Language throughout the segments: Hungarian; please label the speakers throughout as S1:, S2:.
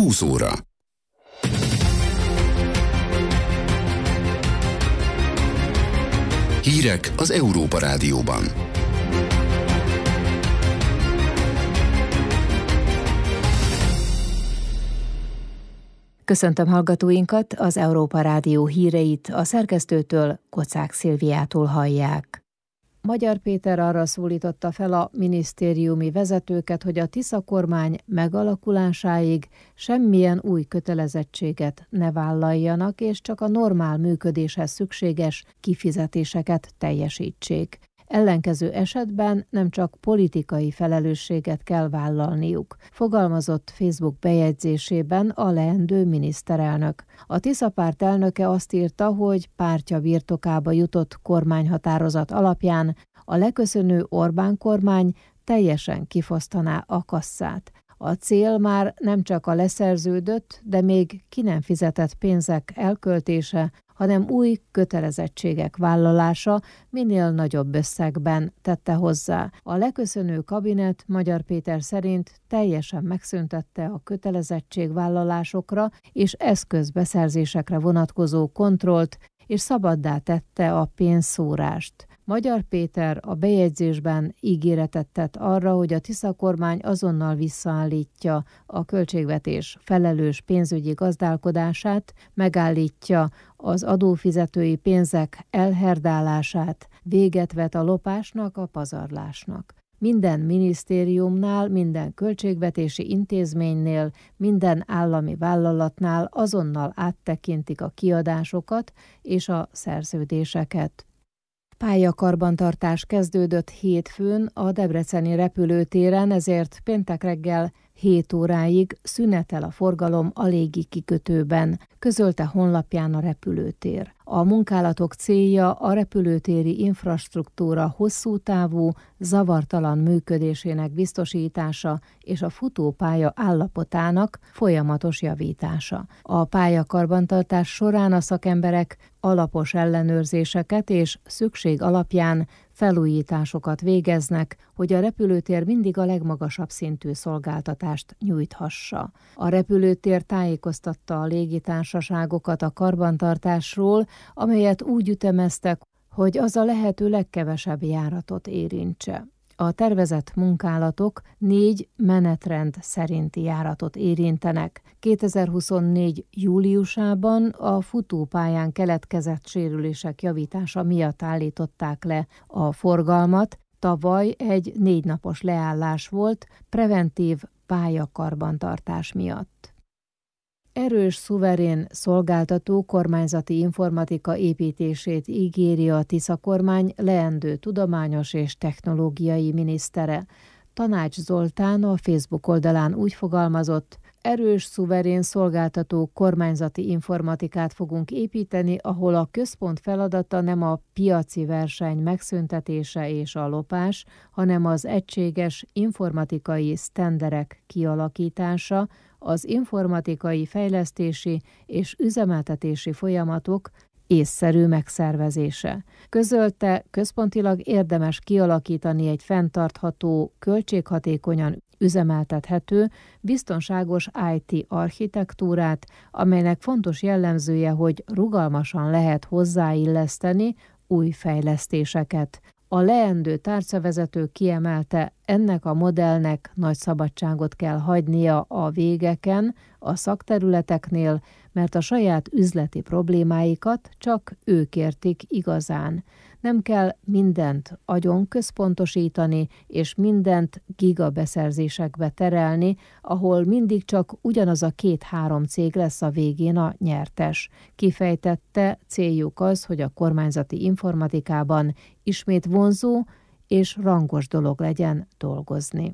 S1: 20 óra. Hírek az Európa Rádióban.
S2: Köszöntöm hallgatóinkat, az Európa Rádió híreit a szerkesztőtől, Kocák Szilviától hallják. Magyar Péter arra szólította fel a minisztériumi vezetőket, hogy a Tisza kormány megalakulásáig semmilyen új kötelezettséget ne vállaljanak, és csak a normál működéshez szükséges kifizetéseket teljesítsék. Ellenkező esetben nem csak politikai felelősséget kell vállalniuk, fogalmazott Facebook bejegyzésében a leendő miniszterelnök. A Tisza párt elnöke azt írta, hogy pártja birtokába jutott kormányhatározat alapján a leköszönő Orbán kormány teljesen kifosztaná a kasszát. A cél már nem csak a leszerződött, de még ki nem fizetett pénzek elköltése, hanem új kötelezettségek vállalása minél nagyobb összegben, tette hozzá. A leköszönő kabinet Magyar Péter szerint teljesen megszüntette a kötelezettségvállalásokra és eszközbeszerzésekre vonatkozó kontrollt, és szabaddá tette a pénzszórást. Magyar Péter a bejegyzésben ígéretet tett arra, hogy a Tisza kormány azonnal visszaállítja a költségvetés felelős pénzügyi gazdálkodását, megállítja az adófizetői pénzek elherdálását, véget vet a lopásnak, a pazarlásnak. Minden minisztériumnál, minden költségvetési intézménynél, minden állami vállalatnál azonnal áttekintik a kiadásokat és a szerződéseket. Pályakarbantartás kezdődött hétfőn a debreceni repülőtéren, ezért péntek reggel 7 óráig szünetel a forgalom a légi kikötőben, közölte honlapján a repülőtér. A munkálatok célja a repülőtéri infrastruktúra hosszú távú, zavartalan működésének biztosítása és a futópálya állapotának folyamatos javítása. A pályakarbantartás során a szakemberek alapos ellenőrzéseket és szükség alapján felújításokat végeznek, hogy a repülőtér mindig a legmagasabb szintű szolgáltatást nyújthassa. A repülőtér tájékoztatta a légitársaságokat a karbantartásról, amelyet úgy ütemeztek, hogy az a lehető legkevesebb járatot érintse. A tervezett munkálatok 4 menetrend szerinti járatot érintenek. 2024. júliusában a futópályán keletkezett sérülések javítása miatt állították le a forgalmat. Tavaly egy 4 napos leállás volt preventív pályakarbantartás miatt. Erős, szuverén, szolgáltató kormányzati informatika építését ígéri a Tisza kormány leendő tudományos és technológiai minisztere. Tanács Zoltán a Facebook oldalán úgy fogalmazott: erős, szuverén, szolgáltató kormányzati informatikát fogunk építeni, ahol a központ feladata nem a piaci verseny megszüntetése és a lopás, hanem az egységes informatikai sztenderek kialakítása, az informatikai fejlesztési és üzemeltetési folyamatok észszerű megszervezése. Közölte, központilag érdemes kialakítani egy fenntartható, költséghatékonyan üzemeltethető, biztonságos IT architektúrát, amelynek fontos jellemzője, hogy rugalmasan lehet hozzáilleszteni új fejlesztéseket. A leendő tárcavezető kiemelte, ennek a modellnek nagy szabadságot kell hagynia a végeken, a szakterületeknél, mert a saját üzleti problémáikat csak ők értik igazán. Nem kell mindent agyon központosítani, és mindent gigabeszerzésekbe terelni, ahol mindig csak ugyanaz a 2-3 cég lesz a végén a nyertes. Kifejtette, céljuk az, hogy a kormányzati informatikában ismét vonzó és rangos dolog legyen dolgozni.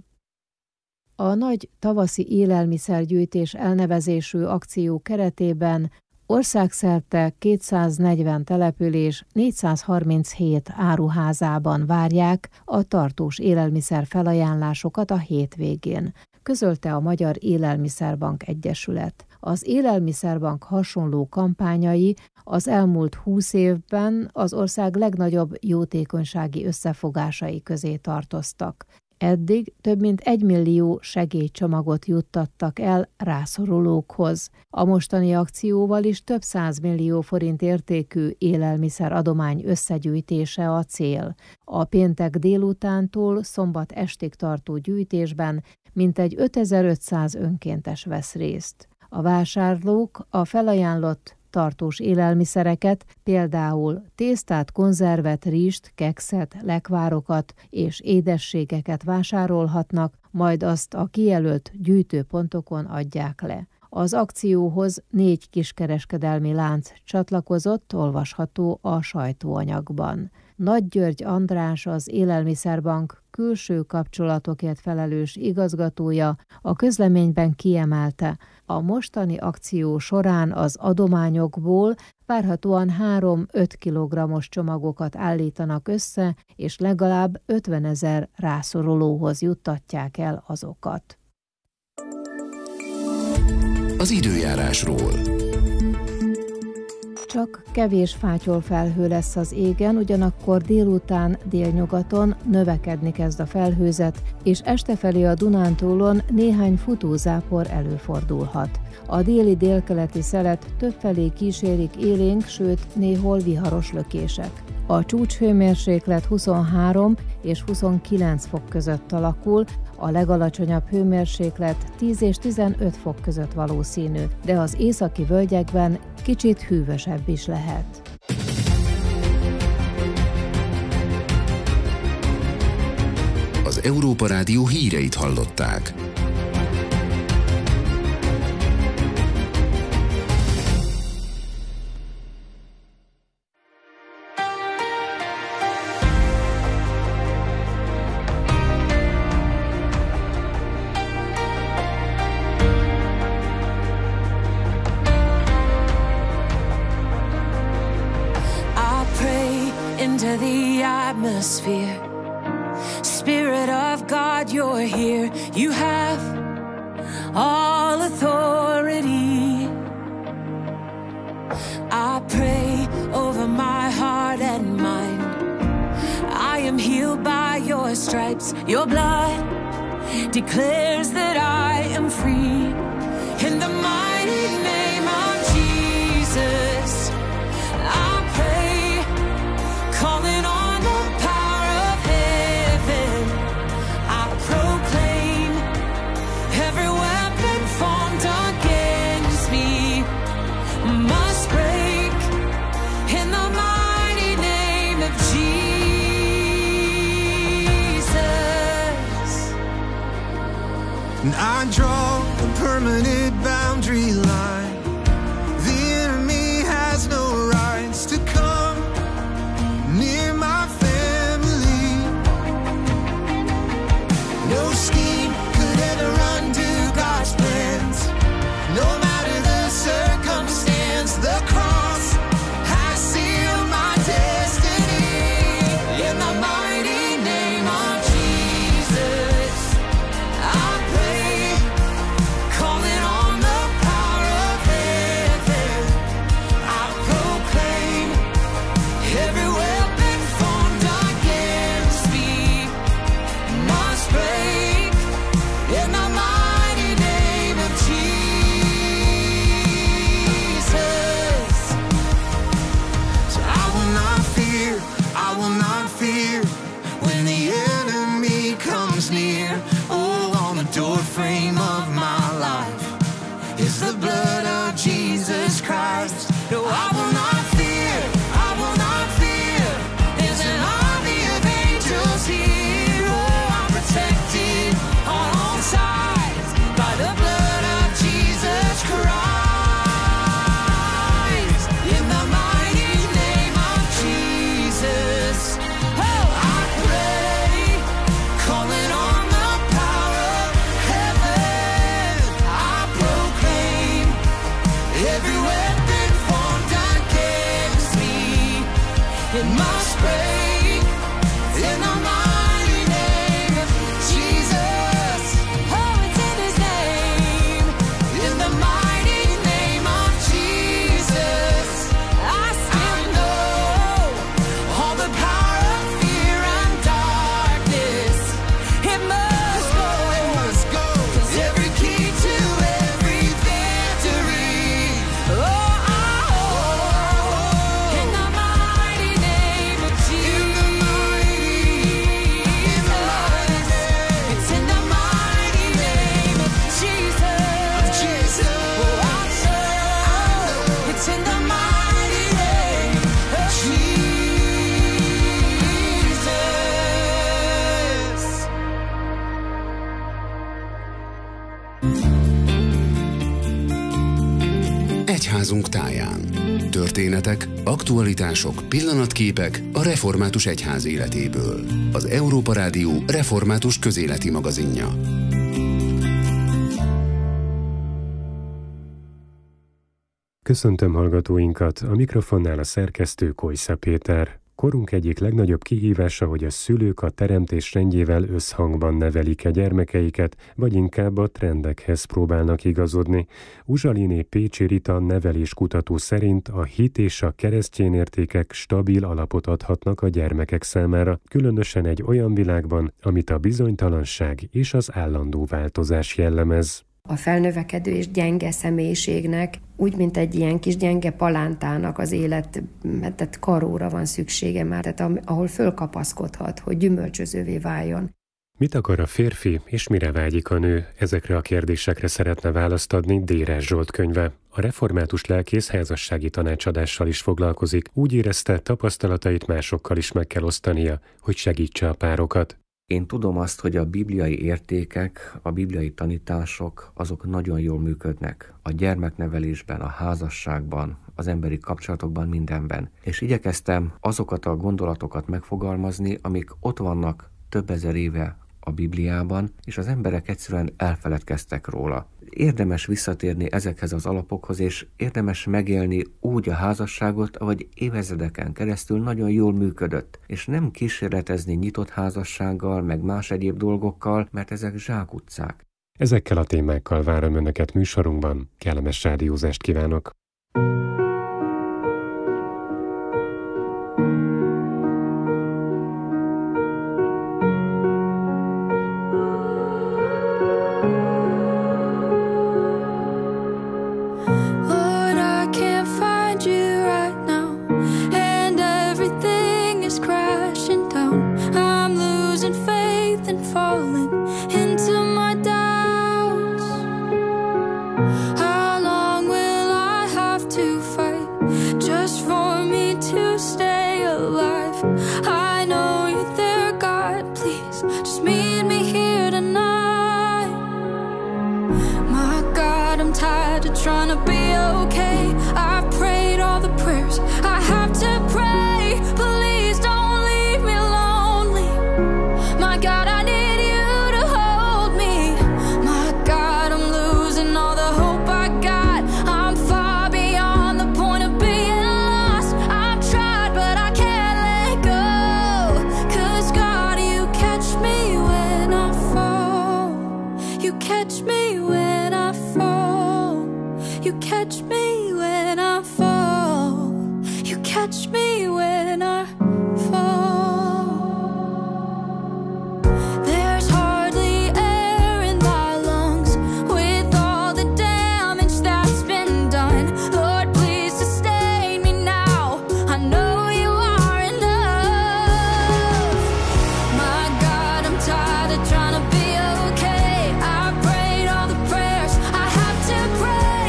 S2: A nagy tavaszi élelmiszergyűjtés elnevezésű akció keretében országszerte 240 település 437 áruházában várják a tartós élelmiszer felajánlásokat a hétvégén, közölte a Magyar Élelmiszerbank Egyesület. Az Élelmiszerbank hasonló kampányai az elmúlt 20 évben az ország legnagyobb jótékonysági összefogásai közé tartoztak. Eddig több mint 1 millió segélycsomagot juttattak el rászorulókhoz. A mostani akcióval is több 100 millió forint értékű élelmiszeradomány összegyűjtése a cél. A péntek délutántól szombat estig tartó gyűjtésben mintegy 5500 önkéntes vesz részt. A vásárlók a felajánlott tartós élelmiszereket, például tésztát, konzervet, rizst, kekszet, lekvárokat és édességeket vásárolhatnak, majd azt a kijelölt gyűjtőpontokon adják le. Az akcióhoz 4 kiskereskedelmi lánc csatlakozott, olvasható a sajtóanyagban. Nagy György András, az Élelmiszerbank külső kapcsolatokért felelős igazgatója a közleményben kiemelte, a mostani akció során az adományokból várhatóan 3-5 kilogrammos csomagokat állítanak össze, és legalább 50 000 rászorulóhoz juttatják el azokat.
S1: Az időjárásról.
S2: Csak kevés fátyolfelhő lesz az égen, ugyanakkor délután délnyugaton növekedni kezd a felhőzet, és este felé a Dunántúlon néhány futózápor előfordulhat. A déli délkeleti szelet többfelé kísérik élénk, sőt néhol viharos lökések. A csúcshőmérséklet 23 és 29 fok között alakul, a legalacsonyabb hőmérséklet 10 és 15 fok között valószínű, de az északi völgyekben kicsit hűvösebb is lehet.
S1: Az Európa Rádió híreit hallották.
S3: Into the atmosphere, Spirit of God, you're here. You have all authority. I pray over my heart and mind. I am healed by your stripes. Your blood declares that I am free. In the mighty name of Jesus, I pray, calling on the power of heaven. I proclaim every weapon formed against me must break in the mighty name of Jesus.
S4: And I draw a permanent boundary line. The enemy has no rights to come near my family. No scheme could ever undo God's plans. No matter the circumstance, the cross has sealed my destiny. In the mighty name of Jesus, I pray, calling on the power of heaven. I proclaim every weapon formed against me must break in the mighty name of Jesus. So I will not fear, I will not fear when the enemy comes near. Oh, on the doorframe of my life is the blood of Jesus Christ. No, I will not fear, I will not fear. There's an army of angels here. Oh, I'm protected on all sides by the blood of Jesus Christ. In the mighty name of Jesus, oh, I pray, calling on the power of heaven. I proclaim every weapon formed against me, it must break in the mighty name of Jesus. Oh, it's in His name. In the mighty name of Jesus, I still know all the power of fear and darkness. It must
S1: egyházunk táján. Történetek, aktualitások, pillanatképek a református egyház életéből. Az Európa Rádió református közéleti magazinja.
S5: Köszöntöm hallgatóinkat, a mikrofonnál a szerkesztő Kojsza Péter. Korunk egyik legnagyobb kihívása, hogy a szülők a teremtés rendjével összhangban nevelik-e gyermekeiket, vagy inkább a trendekhez próbálnak igazodni. Uzsaliné Pécsi Rita neveléskutató szerint a hit és a keresztény értékek stabil alapot adhatnak a gyermekek számára, különösen egy olyan világban, amit a bizonytalanság és az állandó változás jellemez.
S6: A felnövekedő és gyenge személyiségnek, úgy, mint egy ilyen kis gyenge palántának az életet karóra van szüksége már, tehát ahol fölkapaszkodhat, hogy gyümölcsözővé váljon.
S5: Mit akar a férfi, és mire vágyik a nő? Ezekre a kérdésekre szeretne választ adni Déres Zsolt könyve. A református lelkész házassági tanácsadással is foglalkozik. Úgy érezte, tapasztalatait másokkal is meg kell osztania, hogy segítse a párokat.
S7: Én tudom azt, hogy a bibliai értékek, a bibliai tanítások, azok nagyon jól működnek. A gyermeknevelésben, a házasságban, az emberi kapcsolatokban, mindenben. És igyekeztem azokat a gondolatokat megfogalmazni, amik ott vannak több ezer éve a Bibliában, és az emberek egyszerűen elfeledkeztek róla. Érdemes visszatérni ezekhez az alapokhoz, és érdemes megélni úgy a házasságot, ahogy évezredeken keresztül nagyon jól működött, és nem kísérletezni nyitott házassággal, meg más egyéb dolgokkal, mert ezek zsákutcák.
S5: Ezekkel a témákkal várom Önöket műsorunkban. Kellemes rádiózást kívánok!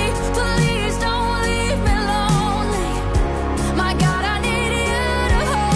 S3: My God, I need you to hold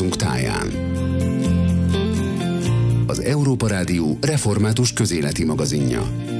S1: házunk táján. Az Európa Rádió református közéleti magazinja.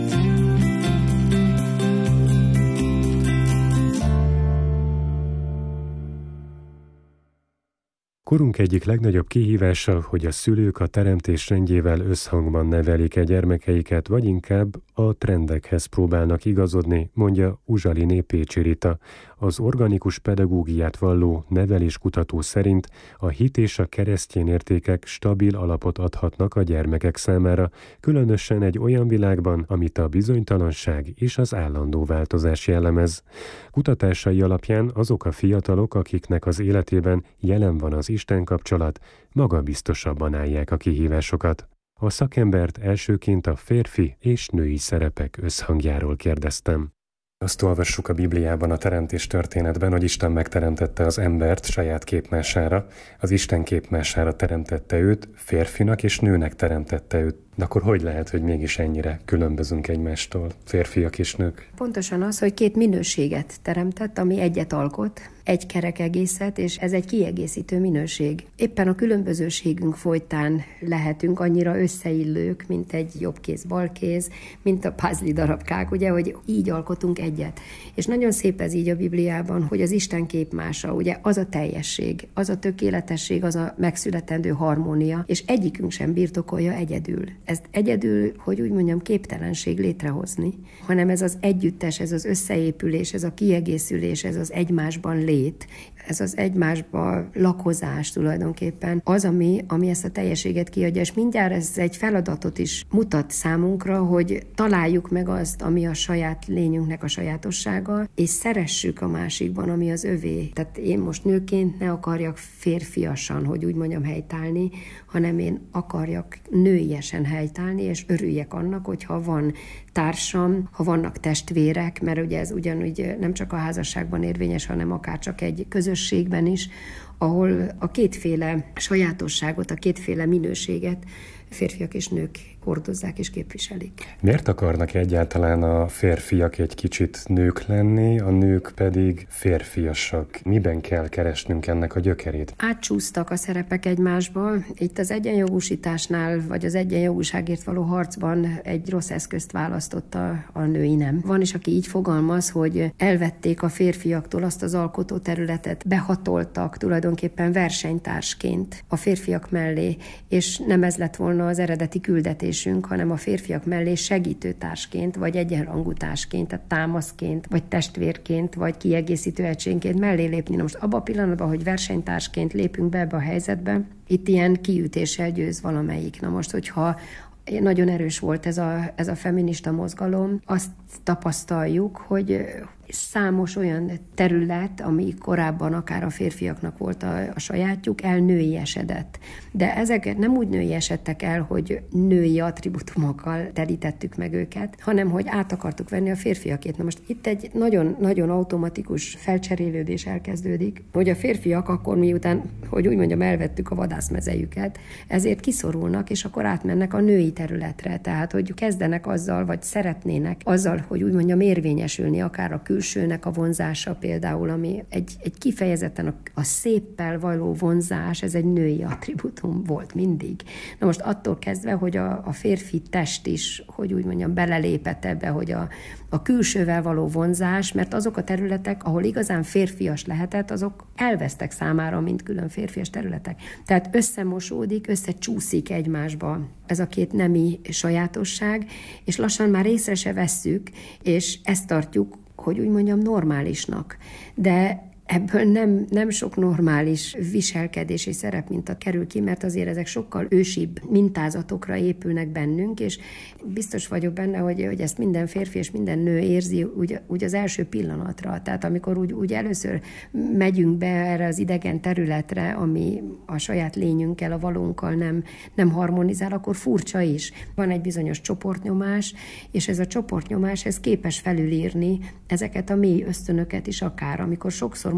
S5: Korunk egyik legnagyobb kihívása, hogy a szülők a teremtés rendjével összhangban nevelik gyermekeiket, vagy inkább a trendekhez próbálnak igazodni, mondja Uzsaliné Pécsi Rita. Az organikus pedagógiát valló neveléskutató szerint a hit és a keresztény értékek stabil alapot adhatnak a gyermekek számára, különösen egy olyan világban, amit a bizonytalanság és az állandó változás jellemez. Kutatásai alapján azok a fiatalok, akiknek az életében jelen van az Isten kapcsolat, magabiztosabban állják a kihívásokat. A szakembert elsőként a férfi és női szerepek összhangjáról kérdeztem. Azt olvassuk a Bibliában, a teremtés történetben, hogy Isten megteremtette az embert saját képmására, az Isten képmására teremtette őt, férfinak és nőnek teremtette őt. De akkor hogy lehet, hogy mégis ennyire különbözünk egymástól, férfiak és nők?
S6: Pontosan az, hogy két minőséget teremtett, ami egyet alkot, egy kerek egészet, és ez egy kiegészítő minőség. Éppen a különbözőségünk folytán lehetünk annyira összeillők, mint egy jobb kéz, bal kéz, mint a puzzle darabkák, ugye, hogy így alkotunk egyet. És nagyon szép ez így a Bibliában, hogy az Isten képmása, ugye, az a teljesség, az a tökéletesség, az a megszületendő harmónia, és egyikünk sem birtokolja egyedül. Ezt egyedül, hogy úgy mondjam, képtelenség létrehozni, hanem ez az együttes, ez az összeépülés, ez a kiegészülés, ez az egymásban lét, ez az egymásba lakozás tulajdonképpen az, ami ezt a teljességet kiadja, és mindjárt ez egy feladatot is mutat számunkra, hogy találjuk meg azt, ami a saját lényünknek a sajátossága, és szeressük a másikban, ami az övé. Tehát én most nőként ne akarjak férfiasan, hogy úgy mondjam, helytállni, hanem én akarjak nőiesen helytállni, és örüljek annak, hogyha van társam, ha vannak testvérek, mert ugye ez ugyanúgy nem csak a házasságban érvényes, hanem akár csak egy közösségben is, ahol a kétféle sajátosságot, a kétféle minőséget férfiak és nők hordozzák és képviselik.
S5: Miért akarnak egyáltalán a férfiak egy kicsit nők lenni, a nők pedig férfiasak? Miben kell keresnünk ennek a gyökerét?
S6: Átcsúsztak a szerepek egymásba. Itt az egyenjogúsításnál, vagy az egyenjogúságért való harcban egy rossz eszközt választotta a női nem. Van is, aki így fogalmaz, hogy elvették a férfiaktól azt az alkotó területet, behatoltak tulajdonképpen versenytársként a férfiak mellé, és nem ez lett volna az eredeti küldetésünk, hanem a férfiak mellé segítőtársként, vagy egyenrangú társként, tehát támaszként, vagy testvérként, vagy kiegészítő egységként mellé lépni. Na most abban a pillanatban, hogy versenytársként lépünk be ebbe a helyzetbe, itt ilyen kiütéssel győz valamelyik. Na most, hogyha nagyon erős volt ez a feminista mozgalom, azt tapasztaljuk, hogy számos olyan terület, ami korábban akár a férfiaknak volt a sajátjuk, elnőiesedett. De ezek nem úgy nőiesedtek el, hogy női attribútumokkal terítettük meg őket, hanem hogy át akartuk venni a férfiakét. Na most itt egy nagyon automatikus felcserélődés elkezdődik, hogy a férfiak akkor miután, hogy úgy mondjam, elvettük a vadászmezejüket, ezért kiszorulnak, és akkor átmennek a női területre. Tehát, hogy kezdenek azzal, vagy szeretnének azzal, hogy úgy mondjam, érvényesülni, akár a külsőnek a vonzása például, ami egy kifejezetten a széppel való vonzás, ez egy női attribútum volt mindig. Na most attól kezdve, hogy a férfi test is, hogy úgy mondjam, belelépett ebbe, hogy a külsővel való vonzás, mert azok a területek, ahol igazán férfias lehetett, azok elvesztek számára, mint külön férfias területek. Tehát összemosódik, összecsúszik egymásba ez a két nemi sajátosság, és lassan már észre se vesszük, és ezt tartjuk, hogy úgy mondjam, normálisnak. De ebből nem sok normális viselkedés és szerepminta kerül ki, mert azért ezek sokkal ősibb mintázatokra épülnek bennünk, és biztos vagyok benne, hogy ezt minden férfi és minden nő érzi úgy az első pillanatra. Tehát amikor úgy először megyünk be erre az idegen területre, ami a saját lényünkkel, a valónkkal nem harmonizál, akkor furcsa is. Van egy bizonyos csoportnyomás, és ez a csoportnyomás ez képes felülírni ezeket a mély ösztönöket is akár, amikor sokszor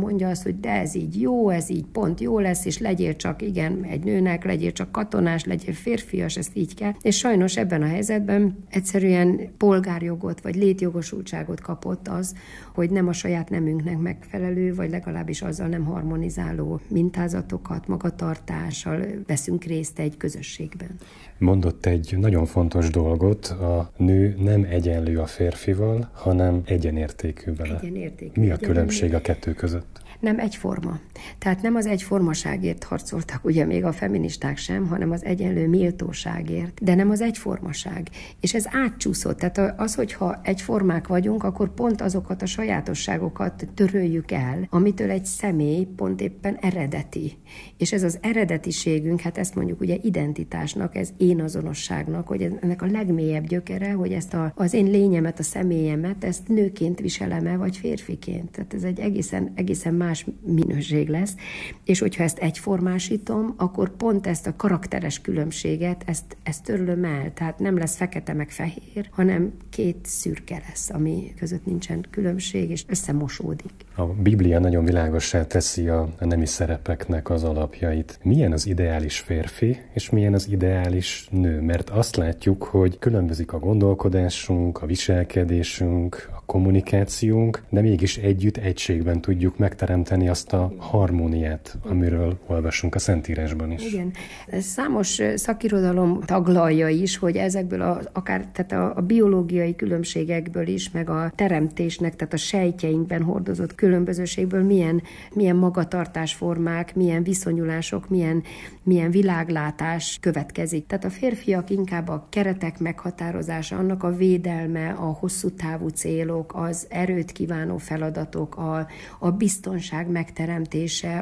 S6: mondja azt, hogy de ez így jó, ez így pont jó lesz, és legyél csak igen egy nőnek, legyél csak katonás, legyél férfias, ezt így kell. És sajnos ebben a helyzetben egyszerűen polgárjogot vagy létjogosultságot kapott az, hogy nem a saját nemünknek megfelelő, vagy legalábbis azzal nem harmonizáló mintázatokat, magatartással veszünk részt egy közösségben.
S5: Mondott egy nagyon fontos dolgot, a nő nem egyenlő a férfival, hanem egyenértékű vele.
S6: Egyenértékű.
S5: Mi a különbség a kettő között?
S6: Nem egyforma. Tehát nem az egyformaságért harcoltak ugye még a feministák sem, hanem az egyenlő méltóságért, de nem az egyformaság. És ez átcsúszott. Tehát az, hogyha egyformák vagyunk, akkor pont azokat a sajátosságokat töröljük el, amitől egy személy pont éppen eredeti. És ez az eredetiségünk, hát ezt mondjuk ugye identitásnak, ez énazonosságnak, hogy ennek a legmélyebb gyökere, hogy ezt az én lényemet, a személyemet, ezt nőként viselem-e, vagy férfiként. Tehát ez egy egészen más minőség lesz, és hogyha ezt egyformásítom, akkor pont ezt a karakteres különbséget, ezt törlöm el, tehát nem lesz fekete meg fehér, hanem két szürke lesz, ami között nincsen különbség, és összemosódik.
S5: A Biblia nagyon világossá teszi a nemi szerepeknek az alapjait. Milyen az ideális férfi, és milyen az ideális nő? Mert azt látjuk, hogy különbözik a gondolkodásunk, a viselkedésünk, a kommunikációnk, de mégis egységben tudjuk megteremteni azt a harmóniát, amiről olvasunk a Szentírásban is.
S6: Igen. Számos szakirodalom taglalja is, hogy ezekből tehát a biológiai különbségekből is, meg a teremtésnek, tehát a sejtjeinkben hordozott különbözőségből milyen magatartásformák, milyen viszonyulások, milyen világlátás következik. Tehát a férfiak inkább a keretek meghatározása, annak a védelme, a hosszú távú célok, az erőt kívánó feladatok, a biztonság megteremtése,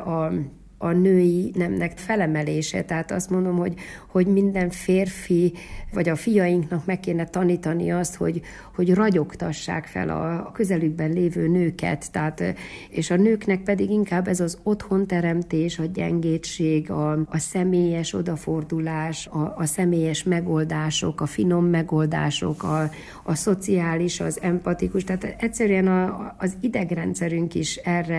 S6: a női nemnek felemelése. Tehát azt mondom, hogy minden férfi, vagy a fiainknak meg kéne tanítani azt, hogy ragyogtassák fel a közelükben lévő nőket. Tehát, és a nőknek pedig inkább ez az otthonteremtés, a gyengétség, a személyes odafordulás, a személyes megoldások, a finom megoldások, a szociális, az empatikus. Tehát egyszerűen az idegrendszerünk is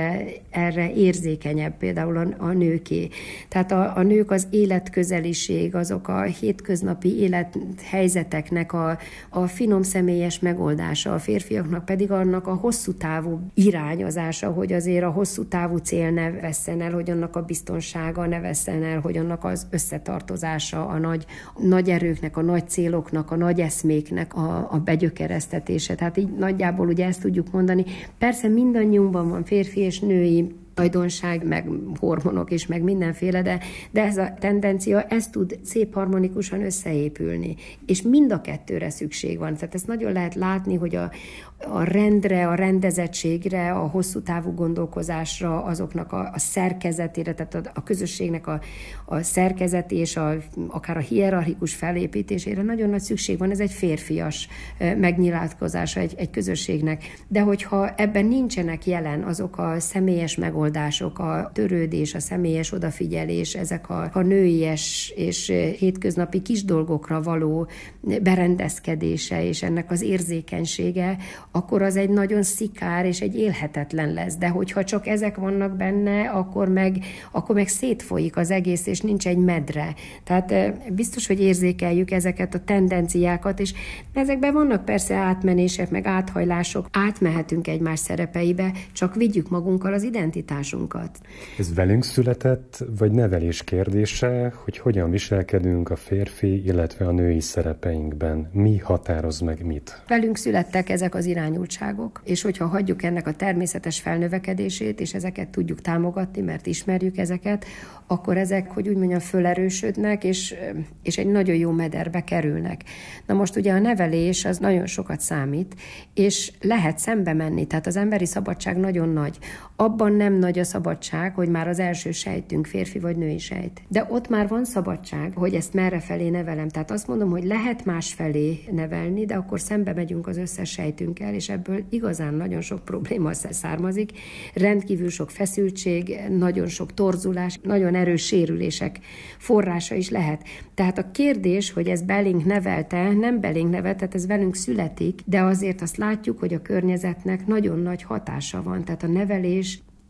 S6: erre érzékenyebb, például a nőké. Tehát a nők az életközeliség, azok a hétköznapi élethelyzeteknek a finom személyes megoldása, a férfiaknak pedig annak a hosszú távú irányozása, hogy azért a hosszú távú cél ne vesszen el, hogy annak a biztonsága ne vesszen el, hogy annak az összetartozása, a nagy erőknek, a nagy céloknak, a nagy eszméknek a begyökeresztetése. Tehát így nagyjából ugye ezt tudjuk mondani. Persze mindannyiunkban van férfi és női tulajdonság, meg hormonok is, meg mindenféle, de ez a tendencia, ez tud szép harmonikusan összeépülni. És mind a kettőre szükség van. Tehát ezt nagyon lehet látni, hogy a rendre, a rendezettségre, a hosszú távú gondolkozásra, azoknak a szerkezetére, tehát a közösségnek a szerkezeti és akár a hierarchikus felépítésére nagyon nagy szükség van. Ez egy férfias megnyilatkozása egy közösségnek. De hogyha ebben nincsenek jelen azok a személyes megoldások, a törődés, a személyes odafigyelés, ezek a nőies és hétköznapi kis dolgokra való berendezkedése és ennek az érzékenysége, akkor az egy nagyon szikár és egy élhetetlen lesz. De hogyha csak ezek vannak benne, akkor meg szétfolyik az egész, és nincs egy medre. Tehát biztos, hogy érzékeljük ezeket a tendenciákat, és ezekben vannak persze átmenések, meg áthajlások. Átmehetünk egymás szerepeibe, csak vigyük magunkkal az identitásunkat.
S5: Ez velünk született, vagy nevelés kérdése, hogy hogyan viselkedünk a férfi, illetve a női szerepeinkben? Mi határoz meg mit?
S6: Velünk születtek ezek az irányultságok, és hogyha hagyjuk ennek a természetes felnövekedését, és ezeket tudjuk támogatni, mert ismerjük ezeket, akkor ezek, hogy úgy mondjam, fölerősödnek, és egy nagyon jó mederbe kerülnek. Na most ugye a nevelés az nagyon sokat számít, és lehet szembe menni, tehát az emberi szabadság nagyon nagy. Abban nem nagy a szabadság, hogy már az első sejtünk férfi vagy női sejt. De ott már van szabadság, hogy ezt merre felé nevelem. Tehát azt mondom, hogy lehet más felé nevelni, de akkor szembe megyünk az összes sejtünkkel, és ebből igazán nagyon sok probléma származik. Rendkívül sok feszültség, nagyon sok torzulás, nagyon erős sérülések forrása is lehet. Tehát a kérdés, hogy ez belénk nevelte, nem belénk nevelte, tehát ez velünk születik, de azért azt látjuk, hogy a környezetnek nagyon nagy hatása van. Tehát a nevelés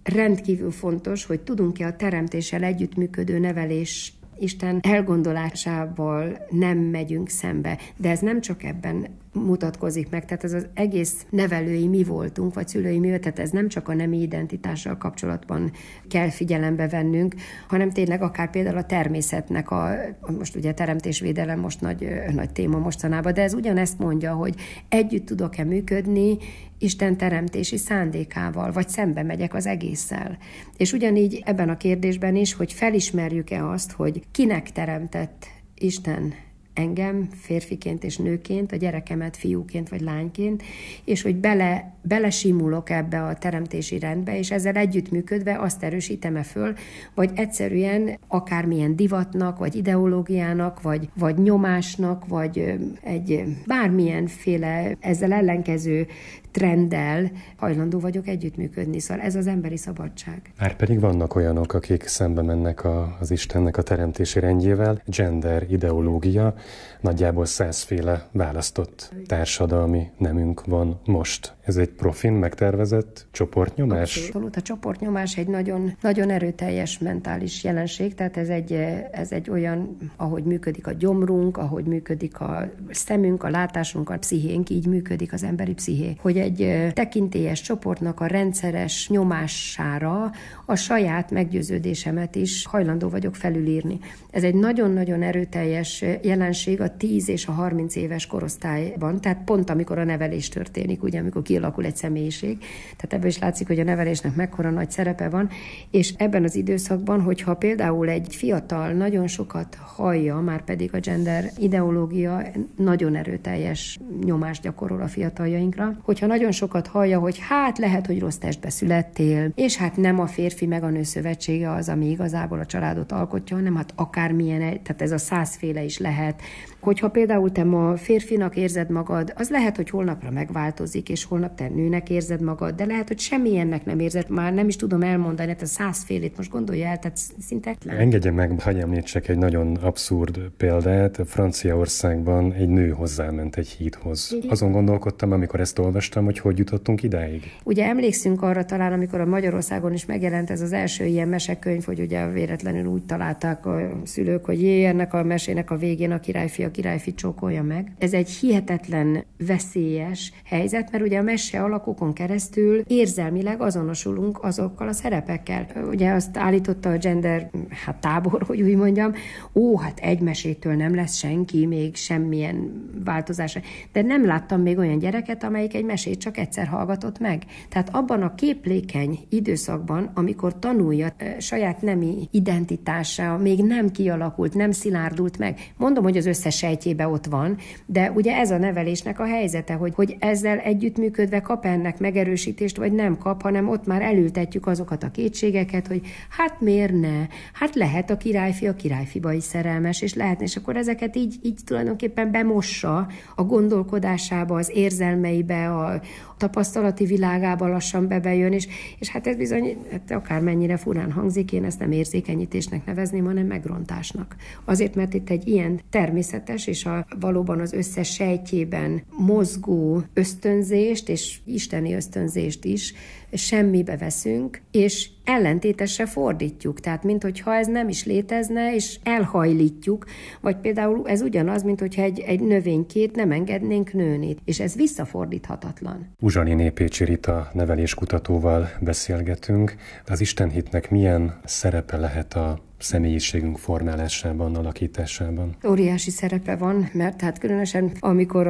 S6: rendkívül fontos, hogy tudunk-e a teremtéssel együttműködő nevelés Isten elgondolásával nem megyünk szembe. De ez nem csak ebben mutatkozik meg, tehát ez az egész nevelői mi voltunk, vagy szülői mi, tehát ez nem csak a nemi identitással kapcsolatban kell figyelembe vennünk, hanem tényleg akár például a természetnek, most ugye teremtésvédelem most nagy téma mostanában, de ez ugyanezt mondja, hogy együtt tudok-e működni Isten teremtési szándékával, vagy szembe megyek az egésszel. És ugyanígy ebben a kérdésben is, hogy felismerjük-e azt, hogy kinek teremtett Isten engem férfiként és nőként, a gyerekemet fiúként vagy lányként, és hogy belesimulok ebbe a teremtési rendbe, és ezzel együttműködve azt erősítem-e föl, vagy egyszerűen akármilyen divatnak, vagy ideológiának, vagy nyomásnak, vagy egy bármilyenféle ezzel ellenkező trenddel hajlandó vagyok együttműködni. Szóval ez az emberi szabadság.
S5: Márpedig vannak olyanok, akik szembe mennek az Istennek a teremtési rendjével. Gender ideológia, nagyjából 100 féle választott társadalmi nemünk van most. Ez egy profin megtervezett csoportnyomás?
S6: Abszolút. A csoportnyomás egy nagyon, nagyon erőteljes mentális jelenség, tehát ez egy olyan, ahogy működik a gyomrunk, ahogy működik a szemünk, a látásunk, a pszichénk, így működik az emberi psziché. Hogy egy tekintélyes csoportnak a rendszeres nyomására a saját meggyőződésemet is hajlandó vagyok felülírni. Ez egy nagyon-nagyon erőteljes jelenség a 10 és a 30 éves korosztályban, tehát pont amikor a nevelés történik, ugye, amikor kialakul egy személyiség. Tehát ebből is látszik, hogy a nevelésnek mekkora nagy szerepe van, és ebben az időszakban, hogyha például egy fiatal nagyon sokat hallja, már pedig a gender ideológia nagyon erőteljes nyomást gyakorol a fiataljainkra, hogyha nagyon sokat hallja, hogy hát lehet, hogy rossz testbe születtél, és hát nem a férfi meg a nő szövetsége az, ami igazából a családot alkotja, hanem hát akármilyen, tehát ez a 100 féle is lehet. Hogyha például te ma férfinak érzed magad, az lehet, hogy holnapra megváltozik, és holnap te nőnek érzed magad, de lehet, hogy semmilyennek nem érzed, már nem is tudom elmondani, hát a 100 félét most gondolja el, tehát szinte...
S5: Engedje meg, hagyj említsek egy nagyon abszurd példát. Franciaországban egy nő hozzáment egy hídhoz. Igen. Azon gondolkodtam, amikor ezt olvastam, hogy jutottunk idáig.
S6: Ugye emlékszünk arra talán, amikor a Magyarországon is megjelent ez az első ilyen mesekönyv, hogy ugye véletlenül úgy találták a szülők, hogy ennek a mesének a végén a királyfi csókolja meg. Ez egy hihetetlen veszélyes helyzet, mert ugye a mese alakokon keresztül érzelmileg azonosulunk azokkal a szerepekkel. Ugye azt állította a gender tábor, hogy úgy mondjam, hát egy mesétől nem lesz senki, még semmilyen változás. De nem láttam még olyan gyereket, amelyik egy mesét csak egyszer hallgatott meg. Tehát abban a képlékeny időszakban, amikor tanulja saját nemi identitása, még nem kialakult, nem szilárdult meg. Mondom, hogy az összes sejtjében ott van, de ugye ez a nevelésnek a helyzete, hogy ezzel együttműködve kap ennek megerősítést, vagy nem kap, hanem ott már elültetjük azokat a kétségeket, hogy hát miért ne? Hát lehet a királyfiba is szerelmes, és lehetne, és akkor ezeket így tulajdonképpen bemossa a gondolkodásába, az érzelmeibe, a tapasztalati világába lassan bejön, és hát ez bizony, akármennyire furán hangzik, én ezt nem érzékenyítésnek nevezném, hanem megrontásnak. Azért, mert itt egy ilyen természetes, és valóban az összes sejtjében mozgó ösztönzést, és isteni ösztönzést is semmibe veszünk, és ellentétesre fordítjuk. Tehát, minthogyha ez nem is létezne, és elhajlítjuk, vagy például ez ugyanaz, minthogyha egy növénykét nem engednénk nőni, és ez visszafordíthatatlan.
S5: Uzsaliné Pécsi Rita neveléskutatóval beszélgetünk. Az istenhitnek milyen szerepe lehet a személyiségünk formálásában, alakításában?
S6: Óriási szerepe van, mert hát különösen amikor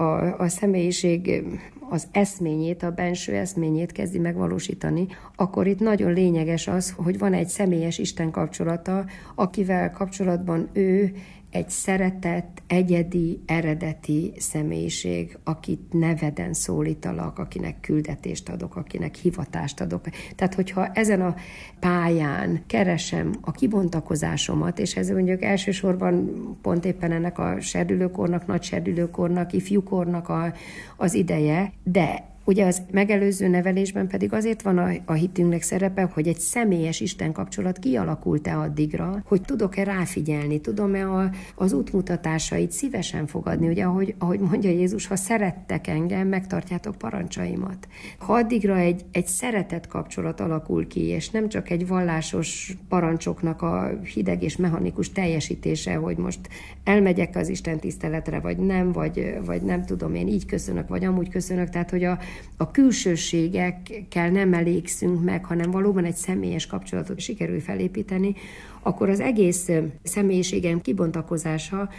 S6: a személyiség az eszményét, a benső eszményét kezdi megvalósítani, akkor itt nagyon lényeges az, hogy van egy személyes Isten kapcsolata, akivel kapcsolatban ő egy szeretett, egyedi, eredeti személyiség, akit neveden szólítalak, akinek küldetést adok, akinek hivatást adok. Tehát, hogyha ezen a pályán keresem a kibontakozásomat, és ez mondjuk elsősorban pont éppen ennek a serdülőkornak, nagy serdülőkornak, ifjúkornak az ideje, de Ugye az megelőző nevelésben pedig azért van a hitünknek szerepe, hogy egy személyes Isten kapcsolat kialakult-e addigra, hogy tudok-e ráfigyelni, tudom-e az útmutatásait szívesen fogadni. Ugye, ahogy mondja Jézus, ha szerettek engem, megtartjátok parancsaimat. Ha addigra egy szeretet kapcsolat alakul ki, és nem csak egy vallásos parancsoknak a hideg és mechanikus teljesítése, hogy most elmegyek az Isten tiszteletre, vagy nem, vagy nem tudom, én így köszönök, vagy amúgy köszönök, tehát hogy a külsőségekkel nem elégszünk meg, hanem valóban egy személyes kapcsolatot sikerül felépíteni, akkor az egész személyiségem kibontakozása